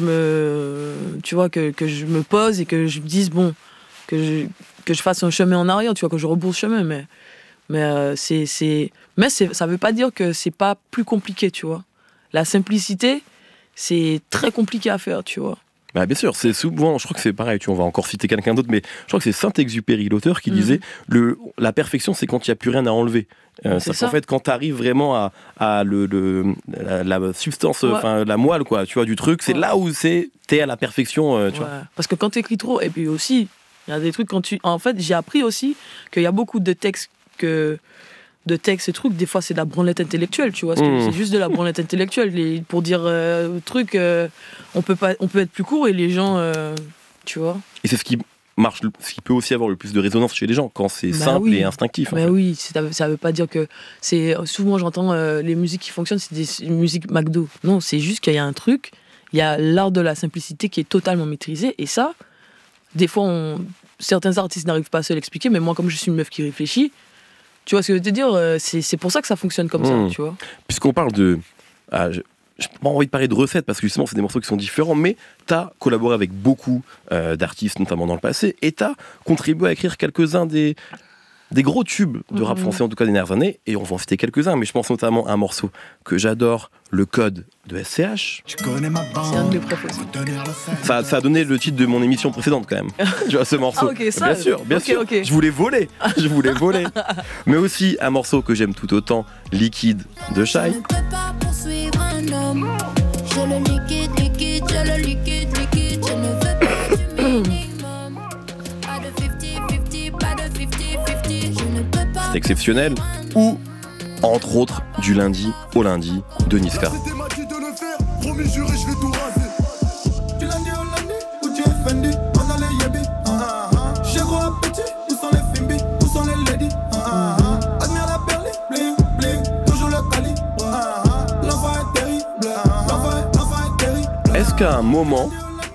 me pose et que je me dise bon, que je fasse un chemin en arrière, tu vois, que je rebrousse chemin, mais ça veut pas dire que c'est pas plus compliqué, tu vois. La simplicité, c'est très compliqué à faire, tu vois. Bah bien sûr, c'est souvent, je crois que c'est pareil, on va encore citer quelqu'un d'autre, mais je crois que c'est Saint-Exupéry, l'auteur, qui disait la perfection, c'est quand il n'y a plus rien à enlever. C'est ça. En fait, quand tu arrives vraiment à la substance, la moelle, quoi, tu vois, du truc, c'est là où t'es à la perfection, tu vois. Parce que quand tu écris trop, et puis aussi, il y a des trucs en fait, j'ai appris aussi qu'il y a beaucoup de textes que de textes et trucs, des fois c'est de la branlette intellectuelle, tu vois. C'est juste de la branlette intellectuelle. Pour dire truc, on peut être plus court et les gens, tu vois. Et c'est ce qui marche, ce qui peut aussi avoir le plus de résonance chez les gens quand c'est simple et instinctif. Mais oui, ça veut pas dire que c'est. Souvent j'entends les musiques qui fonctionnent, c'est des musiques McDo. Non, c'est juste qu'il y a un truc, il y a l'art de la simplicité qui est totalement maîtrisé et ça, des fois certains artistes n'arrivent pas à se l'expliquer, mais moi comme je suis une meuf qui réfléchit, tu vois ce que je veux te dire, c'est pour ça que ça fonctionne comme ça, tu vois. Puisqu'on parle de... j'ai pas envie de parler de recettes, parce que justement, c'est des morceaux qui sont différents, mais t'as collaboré avec beaucoup d'artistes, notamment dans le passé, et t'as contribué à écrire quelques-uns des gros tubes de rap français, en tout cas des dernières années, et on va en citer quelques-uns, mais je pense notamment à un morceau que j'adore, Le Code de SCH. C'est un de mes préférés. Ça a donné le titre de mon émission précédente, quand même. Tu vois, ce morceau. Ah, ok, ça. Bien sûr. Okay. Je voulais voler. Mais aussi un morceau que j'aime tout autant, Liquide de Shai. Je ne peux pas poursuivre un homme. Je le liquide, je le liquide. Je ne veux pas du minimum. Pas de 50-50, pas de 50-50. Je ne peux pas. C'est exceptionnel. Ou, entre autres, Du lundi au lundi de Niska. C'était ma dit de le faire, promis juré, je vais tout raser. Du lundi au lundi, où tu es Fendi, on a les yabis. J'ai gros appétit, où sont les Fimbi, où sont les ladies. Admire la perle, bling, bling, toujours le cali. L'enfant est terrible, l'enfant est terrible. Est-ce qu'à un moment,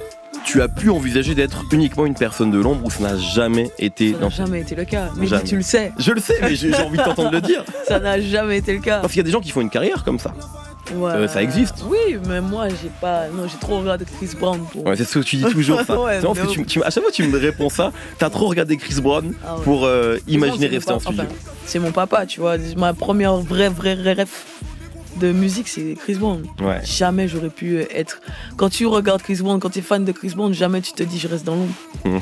tu as pu envisager d'être uniquement une personne de l'ombre ou ça n'a jamais été... Ça n'a jamais été le cas. Mais Jamais. tu le sais. Je le sais, mais j'ai envie de t'entendre le dire. Ça n'a jamais été le cas. Parce qu'il y a des gens qui font une carrière comme ça. Ouais. Ça existe. Oui, mais moi, j'ai trop regardé Chris Brown. Ouais, c'est ce que tu dis toujours, ça. Ouais, c'est marrant parce que à chaque fois, tu me réponds ça. T'as trop regardé Chris Brown pour imaginer rester en studio. Enfin, c'est mon papa, tu vois. Ma première vraie rêve de musique, c'est Chris Brown. Ouais. Jamais j'aurais pu être... Quand tu regardes Chris Brown, quand tu es fan de Chris Brown, jamais tu te dis je reste dans l'ombre.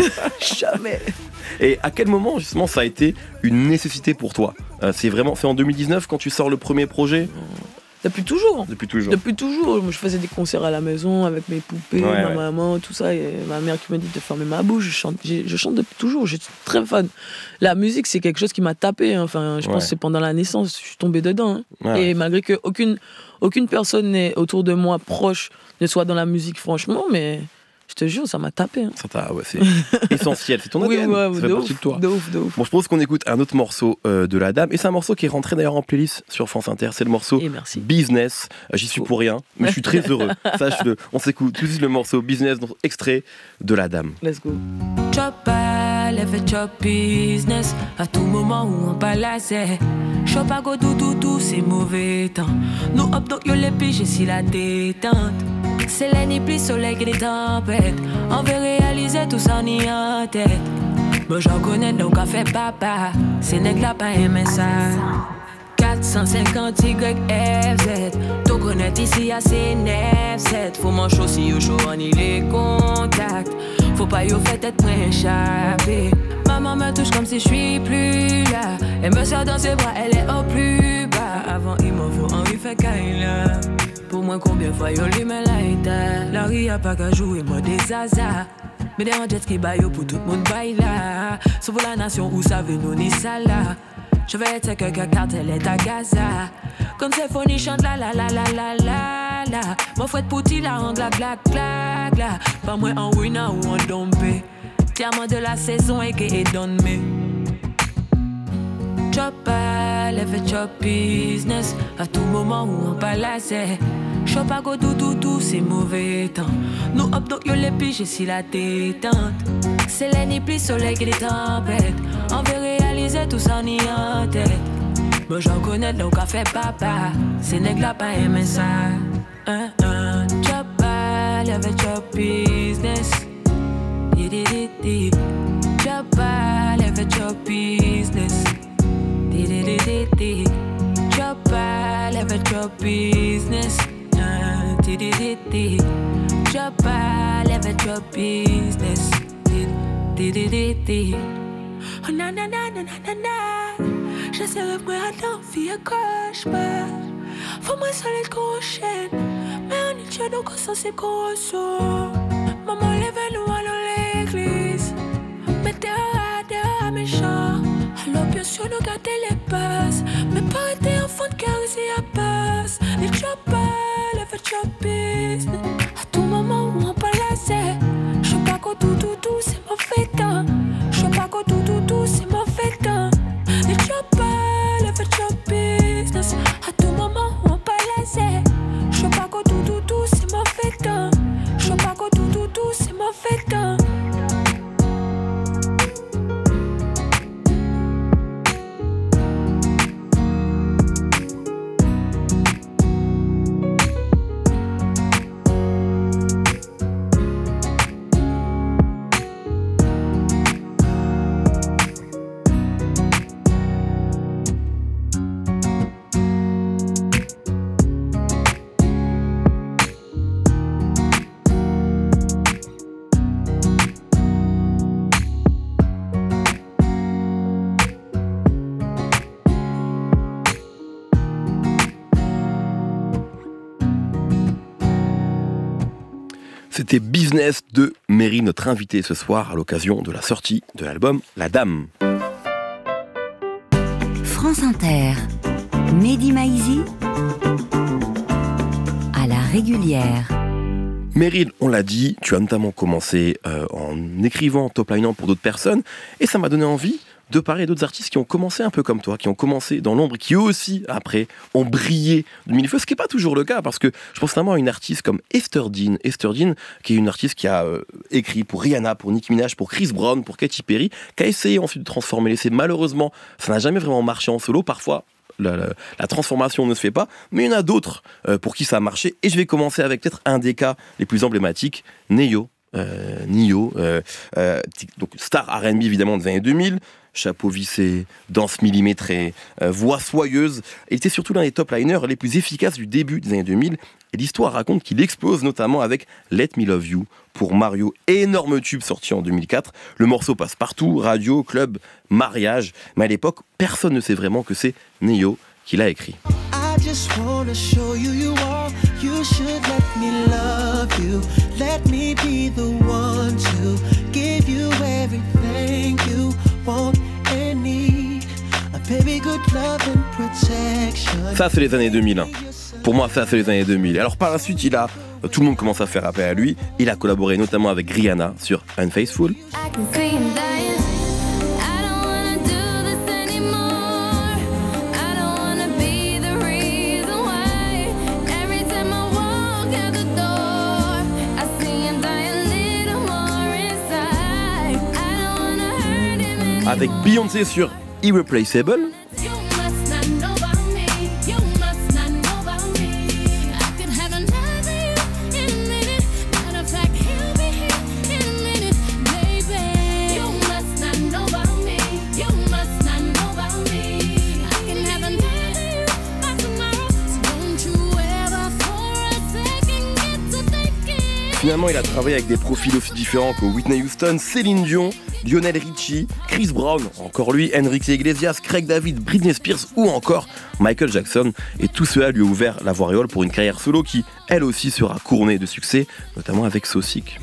Jamais. Et à quel moment, justement, ça a été une nécessité pour toi ? C'est en 2019 quand tu sors le premier projet ? Depuis toujours. Depuis toujours. Depuis toujours. Moi, je faisais des concerts à la maison avec mes poupées, ma maman, tout ça. Et ma mère qui m'a dit de fermer ma bouche. Je chante depuis toujours. Je suis très fan. La musique, c'est quelque chose qui m'a tapé. Enfin, je pense que c'est pendant la naissance, je suis tombée dedans. Et malgré que aucune personne n'est autour de moi proche ne soit dans la musique, franchement, mais je te jure, ça m'a tapé. C'est essentiel. C'est ton ADN. Ça fait partie de toi. De ouf. Bon, je propose qu'on écoute un autre morceau de La Dame. Et c'est un morceau qui est rentré d'ailleurs en playlist sur France Inter. C'est le morceau Business. J'y suis pour rien, mais je suis très heureux. Sache-le. On s'écoute tout de suite le morceau Business, donc extrait de La Dame. Let's go. Chop elle fait chop business. À tout moment où on palace. Chop à go tout, c'est mauvais temps. Nous hop donc yo les piges si la détente. C'est l'année plus soleil que les tempêtes. On veut réaliser tout ça ni en tête. Bon j'en connais nos cafés papa. C'est nègre là pas aimé ça. 450 YFZ. Tout connaît ici à C97. Faut m'en chaud si yo chaud en il les contacts. Faut pas yo fait être moins échappé. Maman me touche comme si je suis plus là. Elle me serre dans ses bras, elle est au plus bas. Avant il m'en faut Henri fait Kaila. Pour moi combien fois yo lui me laïta. La rue a pas qu'à jouer moi des zaza. Mais des jet ski baille pour tout le monde baille là. Sauf pour la nation où ça veut nous ni ça là. Je vais être quelqu'un car elle est à Gaza. Comme symphonie chante la la la la la la la. Mon frère de pouti la rend la clac clac la. Pas moins en winner ou en dompé. Diamant de la saison et qui est donne me. Chop elle fait chop business. À tout moment où on palace. Chop à go tout, c'est mauvais temps. Nous hop donc yo les piges si la détente. C'est l'année plus soleil que les tempêtes. On veut réaliser tout ça ni en tête. Bon j'en connais le café papa. C'est nègre là pas aimé ça. Chop elle fait chop business. Chop elle fait chop business. Chop elle fait chop business. Chop elle fait chop business. Oh na na na na na na. J'essaie de me rendre vie à cauchemar. Faut moi seul être cochon. Mais on est déjà donc ça c'est grosso. Maman lève nous à l'église. Mais t'es méchant. Alors bien sûr sur nous garder les bases. Mais pas été enfant de cœur ici à passe. Les choppers, les fait choppies. À tout moment où on parle assez. Je sais pas quoi tout, c'est mauvais temps. Je sais pas quoi tout, c'est mauvais temps. Les choppers, les fait choppies. À tout moment où on parle assez. Je sais pas quoi tout, c'est mauvais temps. Je sais pas quoi tout, c'est mauvais temps. C'était Business de Meryl, notre invité ce soir à l'occasion de la sortie de l'album La Dame. France Inter, Mehdi Maizi, à la régulière. Meryl, on l'a dit, tu as notamment commencé en écrivant, top-linant pour d'autres personnes, et ça m'a donné envie de parler d'autres artistes qui ont commencé un peu comme toi, qui ont commencé dans l'ombre, qui eux aussi, après, ont brillé de mille feux, ce qui n'est pas toujours le cas, parce que je pense notamment à une artiste comme Esther Dean, qui est une artiste qui a écrit pour Rihanna, pour Nicki Minaj, pour Chris Brown, pour Katy Perry, qui a essayé ensuite de transformer l'essai. Malheureusement, ça n'a jamais vraiment marché en solo, parfois la transformation ne se fait pas, mais il y en a d'autres pour qui ça a marché, et je vais commencer avec peut-être un des cas les plus emblématiques, Nio, donc star R&B évidemment des années 2000, chapeau vissé, danse millimétrée, voix soyeuse. Il était surtout l'un des top-liners les plus efficaces du début des années 2000. Et l'histoire raconte qu'il explose notamment avec Let Me Love You pour Mario, énorme tube sorti en 2004. Le morceau passe partout, radio, club, mariage. Mais à l'époque, personne ne sait vraiment que c'est Nio qui l'a écrit. I just wanna show you you are. You should let me love you. Let me be the one to give you everything you want and need. A baby, good love and protection. Ça, c'est les années 2001. Pour moi, ça, c'est les années 2000. Alors par la suite, tout le monde commence à faire appel à lui. Il a collaboré notamment avec Rihanna sur Unfaithful. Avec Beyoncé sur Irreplaceable. Finalement, il a travaillé avec des profils aussi différents que Whitney Houston, Céline Dion, Lionel Richie, Chris Brown, encore lui, Enrique Iglesias, Craig David, Britney Spears ou encore Michael Jackson. Et tout cela lui a ouvert la voie réole pour une carrière solo qui, elle aussi, sera couronnée de succès, notamment avec So Sick.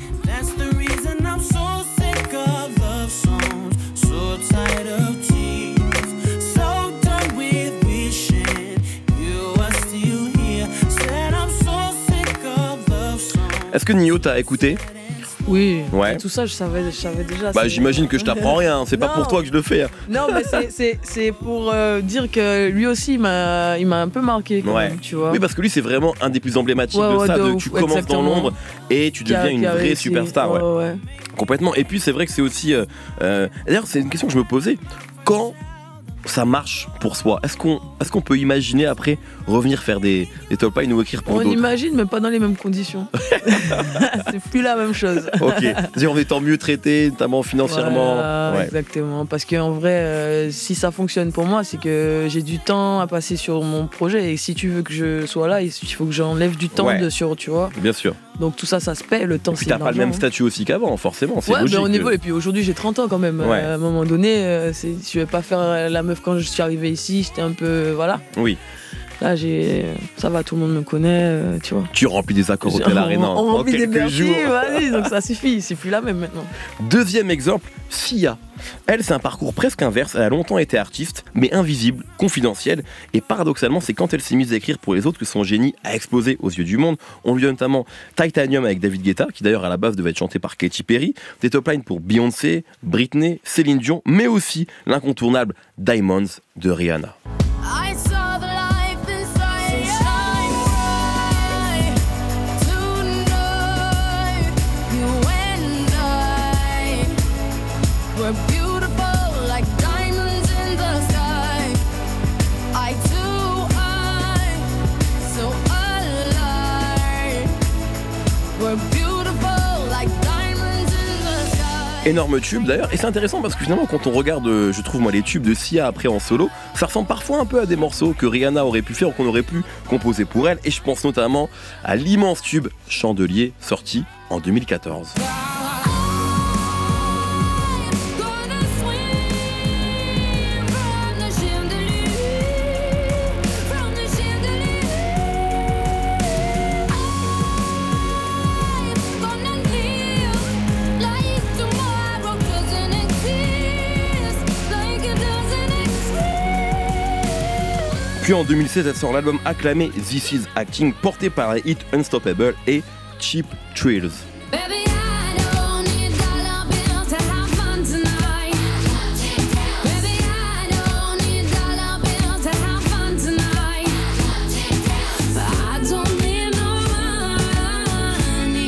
Est-ce que Nio t'a écouté ? Oui, ouais. Tout ça je savais déjà. Bah j'imagine que je t'apprends rien, c'est pas pour toi que je le fais. Non mais c'est pour dire que lui aussi il m'a un peu marqué quand même, tu vois. Oui parce que lui c'est vraiment un des plus emblématiques de ça, tu commences exactement. Dans l'ombre et tu deviens une vraie superstar. Ouais. Complètement, et puis c'est vrai que c'est aussi... D'ailleurs c'est une question que je me posais, quand ça marche pour soi, est-ce qu'on peut imaginer après revenir faire des top lines ou écrire pour d'autres ? On imagine, mais pas dans les mêmes conditions. C'est plus la même chose. Ok, c'est-à-dire en étant mieux traité, notamment financièrement. Voilà, ouais. Exactement, parce qu'en vrai, si ça fonctionne pour moi, c'est que j'ai du temps à passer sur mon projet, et si tu veux que je sois là, il faut que j'enlève du temps sur, tu vois. Bien sûr. Donc tout ça, ça se paie, le temps, c'est t'as pas le même statut aussi qu'avant, forcément, c'est logique. Ouais, mais on évolue, et puis aujourd'hui j'ai 30 ans quand même. À un moment donné, je vais pas faire la meuf quand je suis arrivé ici, j'étais un peu, voilà. Oui. Là, ça va, tout le monde me connaît, tu vois. Tu remplis des accords Hotel Arena on en remplit des quelques Bercy, jours. vas-y, donc ça suffit, c'est plus là même maintenant. Deuxième exemple, Sia. Elle, c'est un parcours presque inverse. Elle a longtemps été artiste, mais invisible, confidentielle. Et paradoxalement, c'est quand elle s'est mise à écrire pour les autres que son génie a explosé aux yeux du monde. On lui donne notamment Titanium avec David Guetta, qui d'ailleurs à la base devait être chanté par Katy Perry, des top lines pour Beyoncé, Britney, Céline Dion, mais aussi l'incontournable Diamonds de Rihanna. I saw the life inside you. Shine bright tonight. You and I were beautiful like diamonds in the sky. Eye to eye, so alive. We're beautiful like diamonds in the sky. Énorme tube d'ailleurs, et c'est intéressant parce que finalement quand on regarde, je trouve moi les tubes de Sia après en solo, ça ressemble parfois un peu à des morceaux que Rihanna aurait pu faire ou qu'on aurait pu composer pour elle, et je pense notamment à l'immense tube Chandelier sorti en 2014. Gonna swim from the chandelier, from the chandelier. I'm gonna live like tomorrow doesn't exist, like it doesn't exist. Puis en 2016, elle sort l'album acclamé This Is Acting, porté par les hits Unstoppable et Cheap Thrills. Baby, I don't need dollar bills to have fun tonight. Baby, I don't need dollar bills to have fun tonight. I don't need no money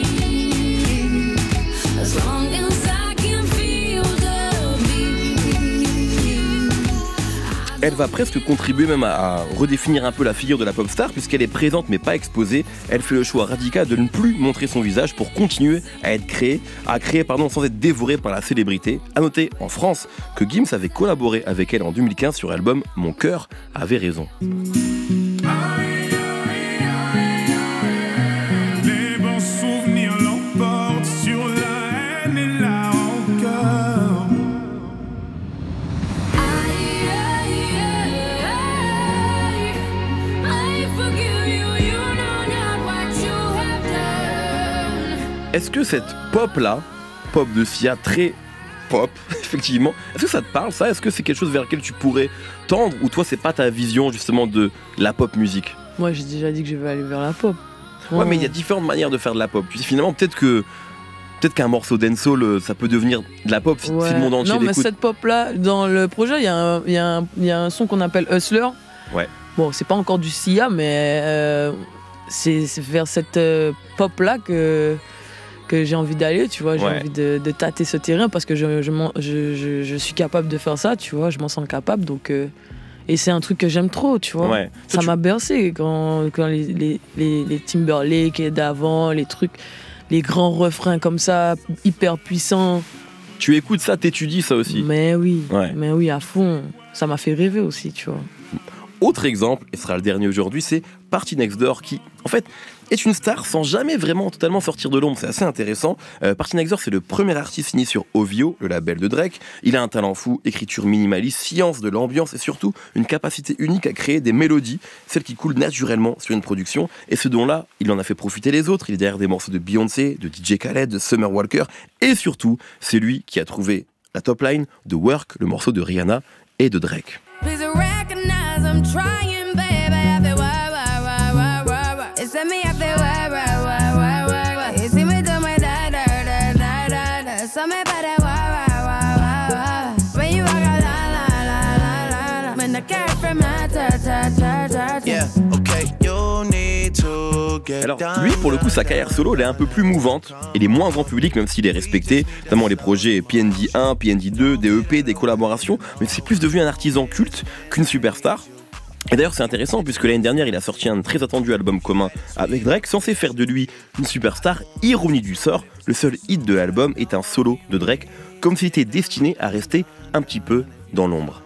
as long as I can feel the beat. Elle va presque contribuer même à redéfinir un peu la figure de la pop star puisqu'elle est présente mais pas exposée. Elle fait le choix radical de ne plus montrer son visage pour continuer à créer sans être dévorée par la célébrité. À noter en France que Gims avait collaboré avec elle en 2015 sur l'album Mon cœur avait raison. Les bons souvenirs l'emportent sur la haine et la rancœur. I forgive you, you know not what you have done. Est-ce que cette pop-là, pop de Sia, très pop, effectivement, est-ce que ça te parle ça? Est-ce que c'est quelque chose vers lequel tu pourrais tendre ou toi c'est pas ta vision justement de la pop musique? Moi, j'ai déjà dit que je vais aller vers la pop. Ouais, mais il y a différentes manières de faire de la pop. Puis finalement, peut-être qu'un morceau dancehall, ça peut devenir de la pop si Ouais. le monde entier Non, mais l'écoute. cette pop-là, dans le projet, il y a un son qu'on appelle Hustler. Ouais. Bon, c'est pas encore du Sia, mais c'est vers cette pop-là que j'ai envie d'aller, tu vois. J'ai Ouais. envie de tâter ce terrain parce que je suis capable de faire ça, tu vois. Je m'en sens capable, donc... et c'est un truc que j'aime trop, tu vois. Ouais. Ça m'a bercé quand les Timberlake d'avant, les trucs, les grands refrains comme ça, hyper puissants. Tu écoutes ça, t'étudies ça aussi. Mais oui, Ouais. mais oui, à fond. Ça m'a fait rêver aussi, tu vois. Autre exemple, et ce sera le dernier aujourd'hui, c'est Party Next Door qui, en fait, est une star sans jamais vraiment totalement sortir de l'ombre. C'est assez intéressant. Party Next Door, c'est le premier artiste signé sur OVO, le label de Drake. Il a un talent fou, écriture minimaliste, science de l'ambiance et surtout une capacité unique à créer des mélodies, celles qui coulent naturellement sur une production. Et ce dont-là, il en a fait profiter les autres. Il est derrière des morceaux de Beyoncé, de DJ Khaled, de Summer Walker. Et surtout, c'est lui qui a trouvé la top line de Work, le morceau de Rihanna et de Drake. Please recognize I'm trying, baby. I feel why. It's me, I feel why. You see me do my da. So me better why. When you walk out, la. When the cat from my ta. Yeah, okay, you need to get Alors, lui, pour le coup, sa carrière solo, elle est un peu plus mouvante. Il est moins grand public, même s'il est respecté, notamment les projets PND 1, PND 2, des EP, des collaborations. Mais c'est plus devenu un artisan culte qu'une superstar. Et d'ailleurs, c'est intéressant, puisque l'année dernière, il a sorti un très attendu album commun avec Drake, censé faire de lui une superstar. Ironie du sort, le seul hit de l'album est un solo de Drake, comme s'il était destiné à rester un petit peu dans l'ombre.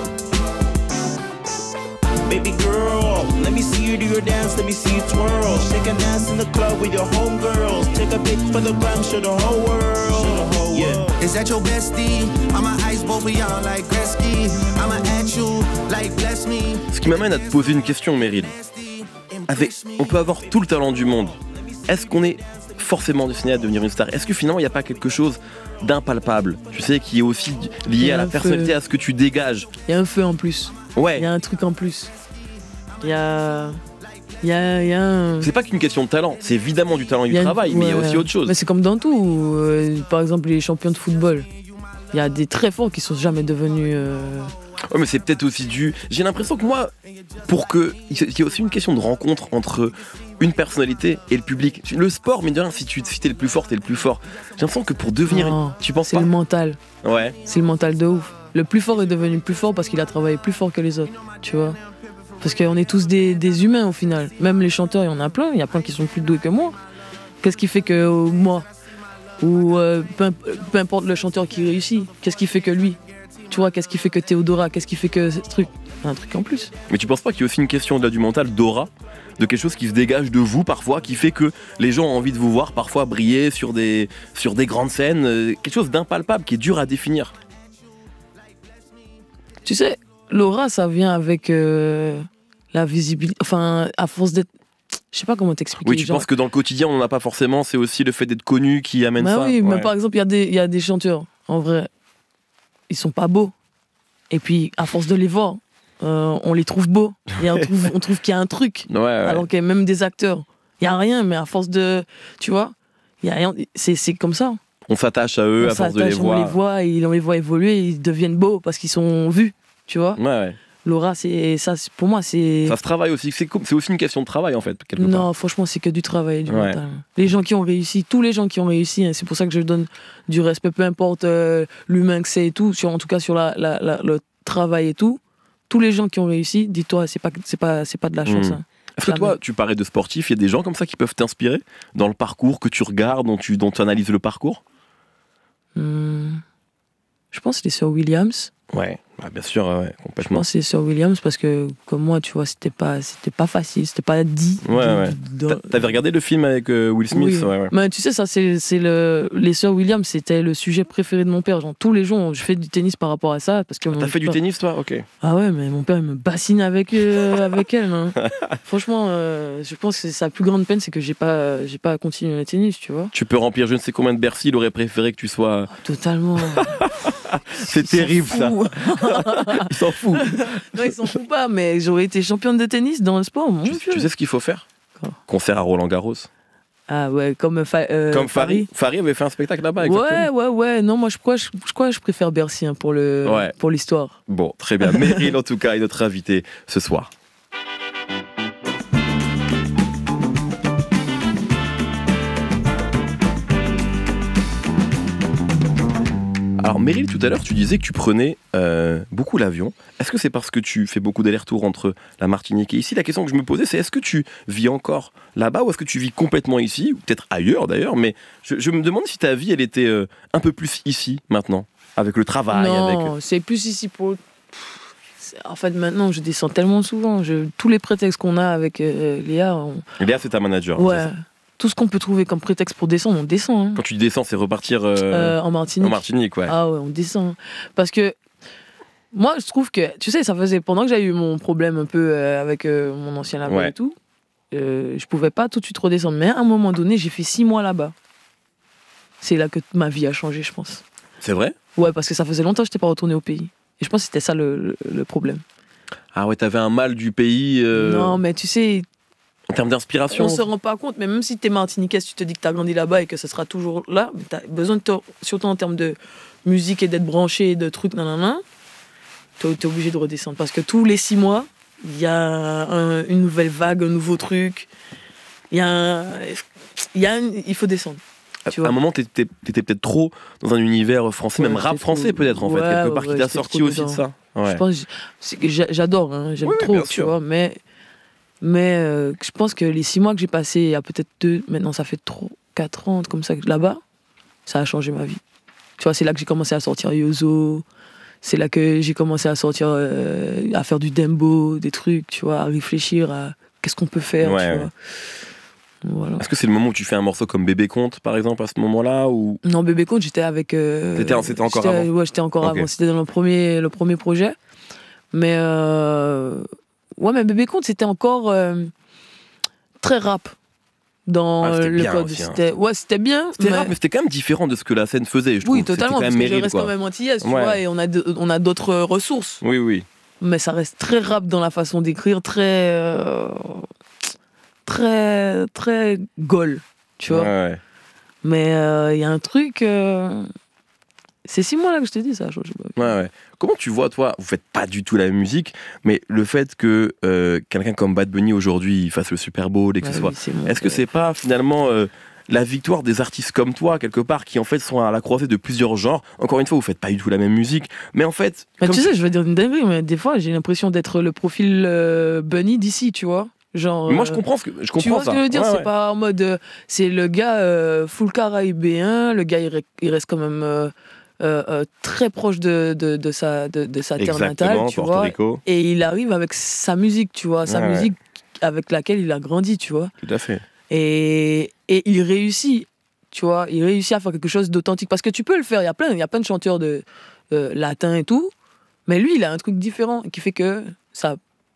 Baby girl, let me see you do your dance, let me see you twirl. Shake and dance in the club with your homegirls. Take a pic for the gram, show the whole world. Yeah. Is that your bestie? I'ma ice both of y'all like Gretzky. I'ma at you like bless me. Ce qui m'amène à te poser une question, Meryl. On peut avoir tout le talent du monde. Est-ce qu'on est forcément destiné à devenir une star? Est-ce que finalement il n'y a pas quelque chose d'impalpable, tu sais, qui est aussi lié à la personnalité, à ce que tu dégages? Il y a un feu en plus. Ouais. Il y a un truc en plus. Il y a un... C'est pas qu'une question de talent, c'est évidemment du talent et du travail, mais il y a aussi autre chose. Mais c'est comme dans tout. Par exemple, les champions de football. Il y a des très forts qui sont jamais devenus... Ouais, mais c'est peut-être aussi dû... J'ai l'impression que moi, il y a aussi une question de rencontre entre une personnalité et le public. Le sport, mais de rien, si t'es le plus fort, t'es le plus fort. J'ai l'impression que pour devenir... Non, tu penses c'est pas? le mental. Ouais. C'est le mental de ouf. Le plus fort est devenu plus fort parce qu'il a travaillé plus fort que les autres, tu vois. Parce qu'on est tous des humains au final. Même les chanteurs, il y en a plein. Il y a plein qui sont plus doués que moi. Qu'est-ce qui fait que moi, ou peu importe le chanteur qui réussit, qu'est-ce qui fait que lui? Tu vois, qu'est-ce qui fait que Théodora? Qu'est-ce qui fait que ce truc? Un truc en plus. Mais tu penses pas qu'il y a aussi une question au-delà du mental, d'aura, de quelque chose qui se dégage de vous parfois, qui fait que les gens ont envie de vous voir parfois briller sur des grandes scènes, quelque chose d'impalpable qui est dur à définir? Tu sais, l'aura, ça vient avec la visibilité. Enfin, à force d'être... Je sais pas comment t'expliquer. Oui, tu penses que dans le quotidien, on n'en a pas forcément, c'est aussi le fait d'être connu qui amène ça? Oui, ouais. Mais par exemple, il y a des chanteurs, en vrai, ils sont pas beaux. Et puis, à force de les voir, on les trouve beaux. Et on trouve qu'il y a un truc. Ouais. Alors qu'il y a même des acteurs. Il n'y a rien, mais à force de... Tu vois, il y a rien. C'est comme ça. On s'attache à eux, à force de les voir. On les voit, et on les voit évoluer, ils deviennent beaux parce qu'ils sont vus. Tu vois. Ouais. L'aura, pour moi, c'est... Ça se travaille aussi. C'est aussi une question de travail, en fait, quelque part. Non, franchement, c'est que du travail et du mental. Les gens qui ont réussi, tous les gens qui ont réussi, hein, c'est pour ça que je donne du respect, peu importe l'humain que c'est et tout, en tout cas sur le travail et tout. Tous les gens qui ont réussi, dis-toi, c'est pas de la chance. Hein. Est-ce que toi, tu parlais de sportif, il y a des gens comme ça qui peuvent t'inspirer dans le parcours que tu regardes, dont tu analyses le parcours? Je pense que les sœurs Williams. Ouais, bien sûr, ouais, complètement. Je pense que c'est les sœurs Williams parce que, comme moi, tu vois, c'était pas facile, c'était pas dit. Ouais. T'avais regardé le film avec Will Smith? Oui. Ouais. Mais tu sais, ça, les sœurs Williams, c'était le sujet préféré de mon père. Genre, tous les jours, je fais du tennis par rapport à ça. T'as fait du tennis, toi? Ok. Ah ouais, mais mon père, il me bassine avec elle. Hein. Franchement, je pense que sa plus grande peine, c'est que j'ai pas continué le tennis, tu vois. Tu peux remplir je ne sais combien de Bercy, il aurait préféré que tu sois... Totalement. C'est terrible, ça. Il s'en fout. Non, il s'en fout pas, mais j'aurais été championne de tennis dans le sport. Tu sais ce qu'il faut faire? Quoi? Concert à Roland-Garros. Ah ouais, comme Farid. Farid avait fait un spectacle là-bas. Exactement. Ouais. Non, moi, je crois que je préfère Bercy hein, pour l'histoire. Bon, très bien. Meryl, en tout cas, est notre invitée ce soir. Alors Meryl, tout à l'heure, tu disais que tu prenais beaucoup l'avion. Est-ce que c'est parce que tu fais beaucoup d'allers-retours entre la Martinique et ici? La question que je me posais, c'est est-ce que tu vis encore là-bas ou est-ce que tu vis complètement ici? Ou peut-être ailleurs d'ailleurs, mais je me demande si ta vie, elle était un peu plus ici maintenant, avec le travail. Non, c'est plus ici pour... En fait, maintenant, je descends tellement souvent. Tous les prétextes qu'on a avec Léa... Léa, c'est ta manager. Ouais. Tout ce qu'on peut trouver comme prétexte pour descendre, on descend. Hein. Quand tu descends, c'est repartir en Martinique. En Martinique, ouais. Ah ouais, on descend. Parce que moi, je trouve que, tu sais, ça faisait pendant que j'avais eu mon problème un peu avec mon ancien là-bas et tout, je pouvais pas tout de suite redescendre. Mais à un moment donné, j'ai fait 6 mois là-bas. C'est là que ma vie a changé, je pense. C'est vrai? Ouais, parce que ça faisait longtemps que je n'étais pas retournée au pays. Et je pense que c'était ça le problème. Ah ouais, t'avais un mal du pays Non, mais tu sais... En termes d'inspiration. On se rend pas compte, mais même si t'es martiniquais, tu te dis que t'as grandi là-bas et que ça sera toujours là, t'as besoin de surtout en termes de musique et d'être branché et de trucs, t'es obligé de redescendre. Parce que tous les 6 mois, il y a une nouvelle vague, un nouveau truc. Il faut descendre. Tu vois. À un moment, t'étais peut-être trop dans un univers français, même rap français peut-être en fait, quelque part qui t'a sorti aussi de ça. Ouais. Je pense que j'adore, hein, j'aime trop, tu vois, mais je pense que les 6 mois que j'ai passés, il y a peut-être 2, maintenant ça fait 4 ans comme ça là-bas, ça a changé ma vie. Tu vois, c'est là que j'ai commencé à sortir Yozo, c'est là que j'ai commencé à sortir, à faire du dembo, des trucs, tu vois, à réfléchir à qu'est-ce qu'on peut faire, tu vois. Voilà. Est-ce que c'est le moment où tu fais un morceau comme Bébé Conte, par exemple, à ce moment-là ou... Non, Bébé Conte, j'étais avec. C'était encore avant. Ouais, j'étais encore Ok. avant. C'était dans le premier projet. Mais ouais, mais Bébé Conte, c'était encore très rap dans C'était le bien code. aussi, hein. C'était bien. C'était rap, mais c'était quand même différent de ce que la scène faisait, je trouve. Oui, totalement. C'était Parce quand que même je Meryl, reste quoi. quand même antillaise, tu Ouais. vois, et on a d'autres ressources. Oui, oui. Mais ça reste très rap dans la façon d'écrire, très Gaule, tu vois. Ouais. Mais il y a un truc. C'est 6 mois là que je te dis ça. Je sais pas. Ouais. Comment tu vois, toi, vous faites pas du tout la même musique, mais le fait que quelqu'un comme Bad Bunny aujourd'hui fasse le Super Bowl et que ce soit. Oui, c'est mon Est-ce que rêve. c'est pas finalement la victoire des artistes comme toi, quelque part, qui en fait sont à la croisée de plusieurs genres? Encore une fois, vous faites pas du tout la même musique, mais en fait. Mais comme tu sais, je vais dire une dinguerie, mais des fois j'ai l'impression d'être le profil Bunny d'ici, tu vois. Genre, Mais moi, je comprends tu ça. vois ce que je veux dire? Ouais, C'est ouais. pas en mode. C'est le gars full caraïbéen, le gars il reste quand même très proche de sa terre natale, Exactement, tu Porto vois. Rico. Et il arrive avec sa musique, tu vois, sa Ouais, musique avec laquelle il a grandi, tu vois. Tout à fait. Et il réussit, tu vois, il réussit à faire quelque chose d'authentique. Parce que tu peux le faire, il y a plein de chanteurs de latins et tout, mais lui, il a un truc différent qui fait que ça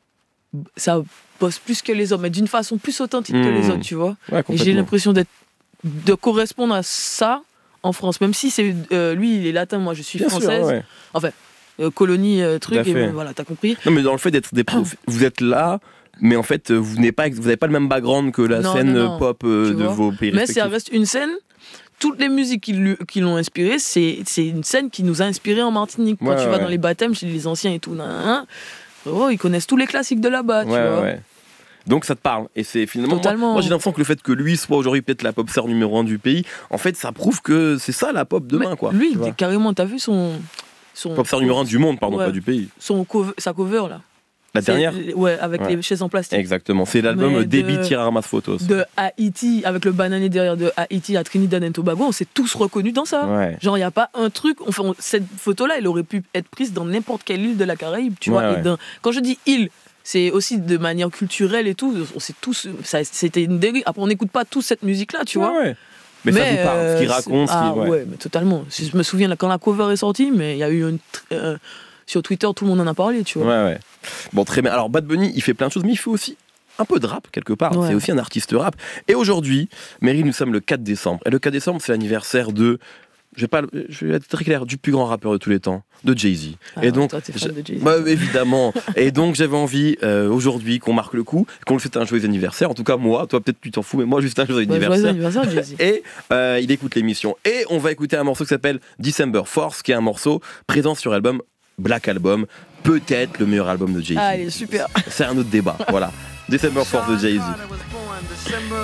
bosse plus que les autres, mais d'une façon plus authentique que les autres, tu vois. Ouais, Et j'ai complètement. l'impression de correspondre à ça en France, même si c'est lui, il est latin, moi je suis Bien sûr, française. ouais. Enfin, colonie, truc, Tout à et fait. voilà, t'as compris. Non, mais dans le fait d'être vous êtes là, mais en fait, vous n'avez pas le même background que la Non, scène non, non. pop Tu de vois. vos pays Mais ça respectifs. reste une scène. Toutes les musiques qui l'ont inspiré, c'est une scène qui nous a inspiré en Martinique. Quand Ouais, tu vas ouais. dans les baptêmes chez les anciens et tout, ils connaissent tous les classiques de là-bas, tu vois. Ouais. Donc ça te parle. Et c'est finalement. Totalement. Moi j'ai l'impression que le fait que lui soit aujourd'hui peut-être la pop star numéro 1 du pays, en fait ça prouve que c'est ça la pop demain, Mais quoi. lui, tu vois. carrément, t'as vu son Pop star numéro 1 du monde, pardon, Ouais. pas du pays. sa cover là. La dernière. Ouais, avec Ouais. les chaises en plastique. Exactement. C'est l'album Mais Débit de- Tire Ramasse Photos. De Haïti, avec le bananier derrière, de Haïti à Trinidad et Tobago, on s'est tous reconnus dans ça. Ouais. Genre, il n'y a pas un truc. Cette photo-là, elle aurait pu être prise dans n'importe quelle île de la Caraïbe, tu vois. Ouais, Et ouais. quand je dis île, c'est aussi de manière culturelle et tout. On sait tous. C'était une dérive. Après, on n'écoute pas tous cette musique-là, tu vois. Ouais. Mais ça vous parle, ce qu'il raconte, Ah ouais, mais totalement. Je me souviens là, quand la cover est sortie, mais il y a eu sur Twitter, tout le monde en a parlé, tu vois. Ouais. Bon, très bien. Alors, Bad Bunny, il fait plein de choses, mais il fait aussi un peu de rap, quelque part. Ouais. C'est aussi un artiste rap. Et aujourd'hui, Meryl, nous sommes le 4 décembre. Et le 4 décembre, c'est l'anniversaire de... Je vais être très clair, du plus grand rappeur de tous les temps, de Jay-Z. Ah, et donc, toi, t'es fan de Jay-Z. bah, évidemment. Et donc, j'avais envie, aujourd'hui, qu'on marque le coup, qu'on le fête un joyeux anniversaire. En tout cas, moi, toi, peut-être tu t'en fous, mais moi, juste un joyeux Joyeux anniversaire. anniversaire, Jay-Z. Et il écoute l'émission. Et on va écouter un morceau qui s'appelle December Force, qui est un morceau présent sur l'album Black Album, peut-être le meilleur album de Jay-Z. Allez, super. C'est un autre débat, voilà. December Force de Jay-Z. Sean Carter was born December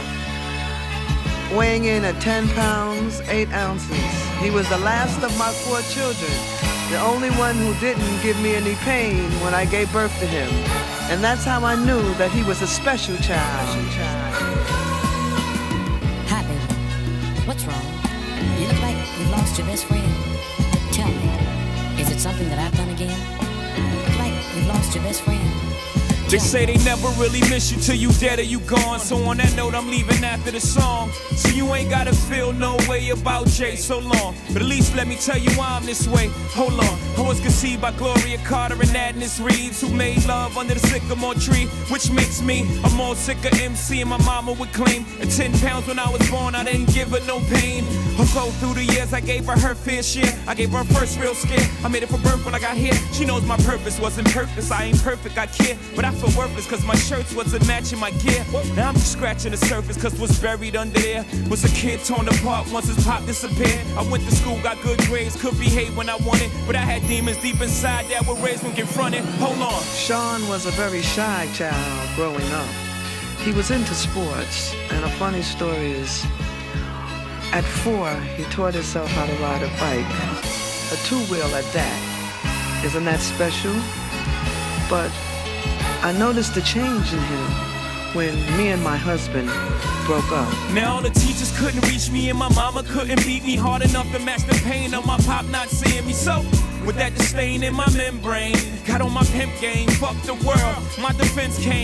4th, weighing in at 10 pounds, 8 ounces. He was the last of my 4 children, the only one who didn't give me any pain when I gave birth to him. And that's how I knew that he was a special child. Hi, baby. What's wrong? You look like you've lost your best friend. Tell me, is it something that I've done again? You look like you've lost your best friend. They say they never really miss you till you dead or you gone. So on that note, I'm leaving after the song. So you ain't gotta feel no way about Jay so long. But at least let me tell you why I'm this way. Hold on, I was conceived by Gloria Carter and Agnes Reeves, who made love under the sycamore tree, which makes me a more sicker MC. And my mama would claim at 10 pounds when I was born, I didn't give her no pain. Although through the years I gave her fair share. I gave her first real scare. I made it for birth when I got here. She knows my purpose wasn't purpose. I ain't perfect, I care, but I feel worthless cause my shirts wasn't matching my gear. Now I'm just scratching the surface cause what's buried under there was a kid torn apart once his pop disappeared. I went to school, got good grades, could behave when I wanted, but I had demons deep inside that were raised when confronted. Hold on. Sean was a very shy child growing up. He was into sports, and a funny story is, at 4, he taught himself how to ride a bike, a 2-wheel at that. Isn't that special? But I noticed a change in him when me and my husband broke up. Now all the teachers couldn't reach me and my mama couldn't beat me hard enough to match the pain of my pop not seeing me. So with that disdain in my membrane, got on my pimp game, fuck the world, my defense came.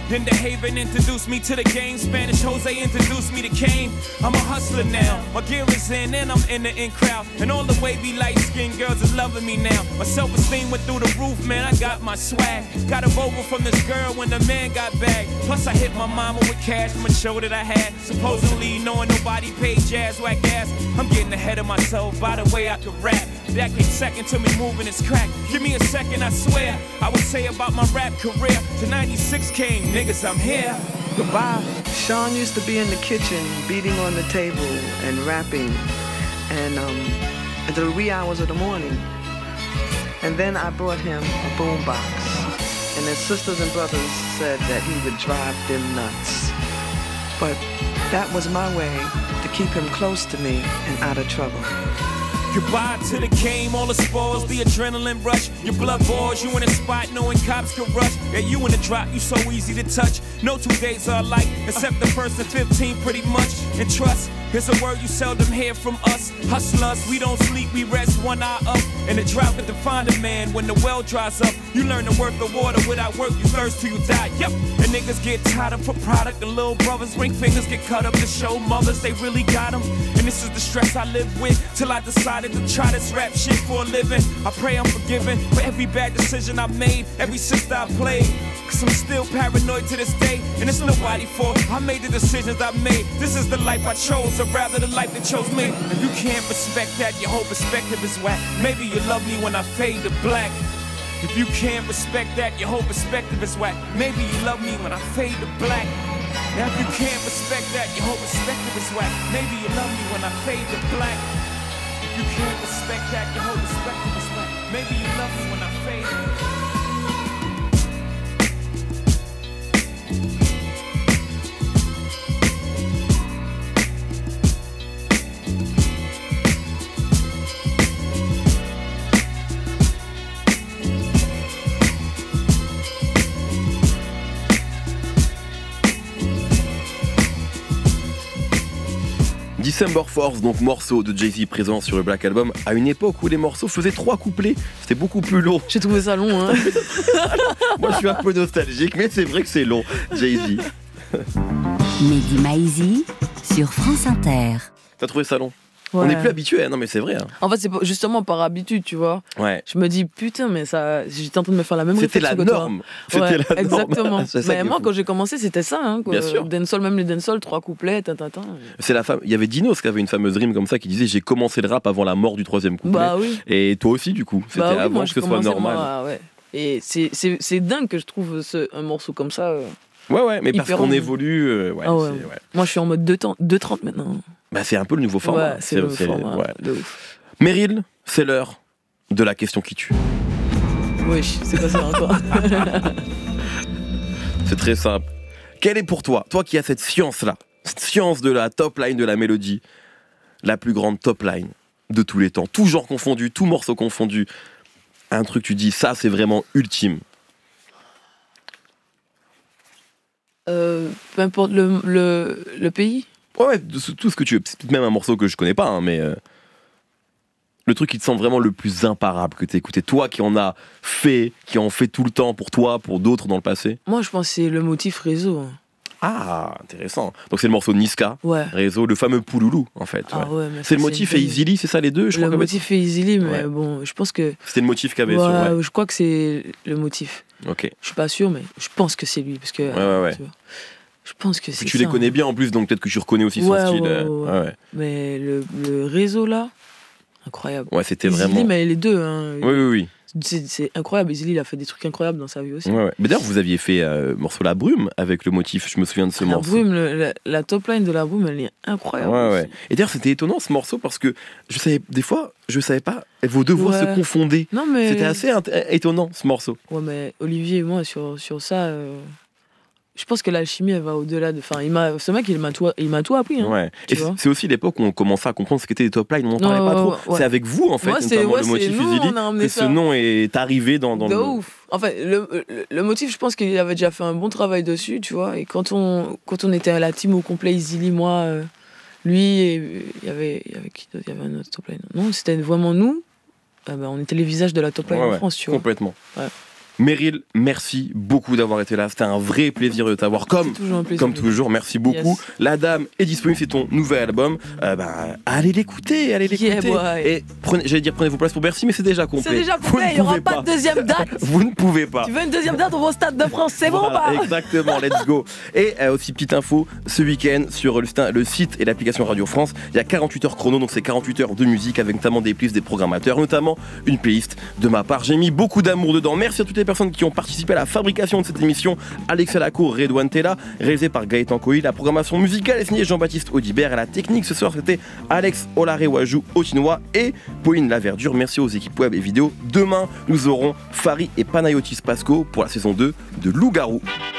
Then the Haven introduced me to the game. Spanish Jose introduced me to Kane. I'm a hustler now. My gear is in and I'm in the in crowd. And all the wavy light-skinned girls is loving me now. My self-esteem went through the roof, man. I got my swag. Got a Volvo from this girl when the man got back. Plus I hit my mama with cash from a show that I had. Supposedly knowing nobody paid jazz whack ass. I'm getting ahead of myself by the way I could rap. That came second to me moving this crack. Give me a second, I swear. I would say about my rap career. To 96 came, niggas, I'm here. Goodbye. Sean used to be in the kitchen, beating on the table and rapping, and until the wee hours of the morning. And then I brought him a boombox, and his sisters and brothers said that he would drive them nuts. But that was my way to keep him close to me and out of trouble. Goodbye to the game, all the spoils, the adrenaline rush. Your blood boils, you in a spot knowing cops could rush. Yeah, you in the drop, you so easy to touch. No 2 days are alike, except the first and 15 pretty much. And trust, here's a word you seldom hear from us. Hustlers, we don't sleep, we rest 1 eye up. And the drought can define a man when the well dries up. You learn the worth of water, without work you thirst till you die. Yep, and niggas get tied up for product. And little brothers, ring fingers get cut up to show mothers they really got them. And this is the stress I live with, till I decided to try this rap shit for a living. I pray I'm forgiven for every bad decision I made, every sister I played. Cause I'm still paranoid to this day, and it's nobody's fault. I made the decisions I made. This is the life I chose, or rather the life that chose me. If you can't respect that, your whole perspective is whack. Maybe you love me when I fade to black. If you can't respect that, your whole perspective is whack. Maybe you love me when I fade to black. Now if you can't respect that, your whole perspective is whack. Maybe you love me when I fade to black. If you can't respect that, your whole perspective is whack. Maybe you love me when I fade to black. December Force, donc morceau de Jay-Z présent sur le Black Album, à une époque où les morceaux faisaient 3 couplets, c'était beaucoup plus long. J'ai trouvé ça long, hein. Moi je suis un peu nostalgique, mais c'est vrai que c'est long, Jay-Z. Mehdi Maizi sur France Inter. T'as trouvé ça long? Ouais. On n'est plus habitué, non mais c'est vrai. Hein. En fait, c'est justement par habitude, tu vois. Ouais. Je me dis, putain, mais ça, j'étais en train de me faire la même C'était réflexion la que norme. toi. C'était Ouais, la norme. exactement. C'est ça Mais qui est moi, fou. quand j'ai commencé, c'était ça. Hein, Bien sûr. Dancehall, même les dancehall, 3 couplets, C'est la femme. Il y avait Dinos qui avait une fameuse rime comme ça qui disait j'ai commencé le rap avant la mort du 3e couplet. Bah oui. Et toi aussi du coup. C'était Bah oui, avant moi, que ce soit normal. Ouais. Et c'est dingue que je trouve un morceau comme ça. Ouais, mais parce hyper qu'on envie. évolue. Ah ouais. ouais. Moi, je suis en mode 2:30 maintenant. Bah, c'est un peu le nouveau format. Ouais, c'est le format. ouais. De ouf. Meryl, c'est l'heure de la question qui tue. Oui, c'est quoi ça encore? C'est très simple. Quelle est pour toi qui as cette science-là, cette science de la top line de la mélodie, la plus grande top line de tous les temps, tout genre confondu, tout morceau confondu, un truc tu dis, ça c'est vraiment ultime. Peu importe le pays. Ouais, tout ce que tu veux. C'est peut-être même un morceau que je connais pas, hein, mais le truc qui te semble vraiment le plus imparable que tu as écouté. Toi qui en as fait, qui en fait tout le temps pour toi, pour d'autres dans le passé. Moi, je pense que c'est le motif réseau. Hein. Ah, intéressant. Donc c'est le morceau de Niska, Ouais. Réseau, le fameux Pouloulou en fait. Ah ouais, mais c'est ça, le motif et une- Easily, c'est ça les deux, je crois. Le motif est Easily, mais Ouais. bon, je pense que. C'était le motif qu'il y avait Ouais, sur. Ouais. je crois que c'est le motif. Ok. Je suis pas sûr, mais je pense que c'est lui. Parce que. Ouais. tu vois, je pense que c'est Tu ça. les connais bien en plus, donc peut-être que tu reconnais aussi son Ouais, style. ouais. Mais le réseau là, incroyable. Ouais, c'était Easily, vraiment. mais les deux. Hein. Oui. C'est incroyable. Easily, il a fait des trucs incroyables dans sa vie aussi. Ouais. Mais d'ailleurs, vous aviez fait morceau La Brume avec le motif, je me souviens de ce La morceau. Brume, la top line de la Brume, elle est incroyable. Ouais. aussi. Et d'ailleurs, c'était étonnant ce morceau parce que des fois, je savais pas, vos deux voix se Ouais. confondaient. Non, mais. C'était assez étonnant ce morceau. Ouais, mais Olivier et moi, sur ça, je pense que l'alchimie, elle va au-delà de. Enfin, ce mec, il m'a tout appris. Hein, Ouais. tu Et vois. c'est aussi l'époque où on commençait à comprendre ce qu'étaient les top lines. On n'en parlait pas trop. Ouais. C'est avec vous, en fait, Moi, notamment le c'est motif nous, Easily, on a emmené que ce ça. nom est arrivé dans De le. ouf. En fait, le motif, je pense qu'il avait déjà fait un bon travail dessus, tu vois. Et quand on était à la team au complet, Easily, moi, lui, et il y avait qui d'autre? Il y avait un autre top line. Non, c'était vraiment nous. Ah ben, on était les visages de la top line en France, tu vois. Complètement. Ouais. Meryl, merci beaucoup d'avoir été là. C'était un vrai plaisir de t'avoir, comme toujours. Merci beaucoup. Yes. La Dame est disponible, c'est ton nouvel album. Allez l'écouter. Yeah, et prenez vos places pour Bercy, mais c'est déjà complet. C'est déjà complet, il n'y aura pas de deuxième date. Vous ne pouvez pas. Tu veux une deuxième date au Stade de France, c'est bon bah. Exactement, let's go. Et aussi, petite info, ce week-end, sur le site et l'application Radio France, il y a 48 heures chrono, donc c'est 48 heures de musique avec notamment des playlists des programmateurs, notamment une playlist de ma part. J'ai mis beaucoup d'amour dedans. Merci à toutes les personnes qui ont participé à la fabrication de cette émission. Alexa Lacour, Redouane Tella, réalisé par Gaëtan Coy. La programmation musicale est signée Jean-Baptiste Audibert. Et la technique ce soir, c'était Alex Olarewaju Otinois et Pauline Laverdure. Merci aux équipes web et vidéo. Demain, nous aurons Fari et Panayotis Pasco pour la saison 2 de Loup-Garou.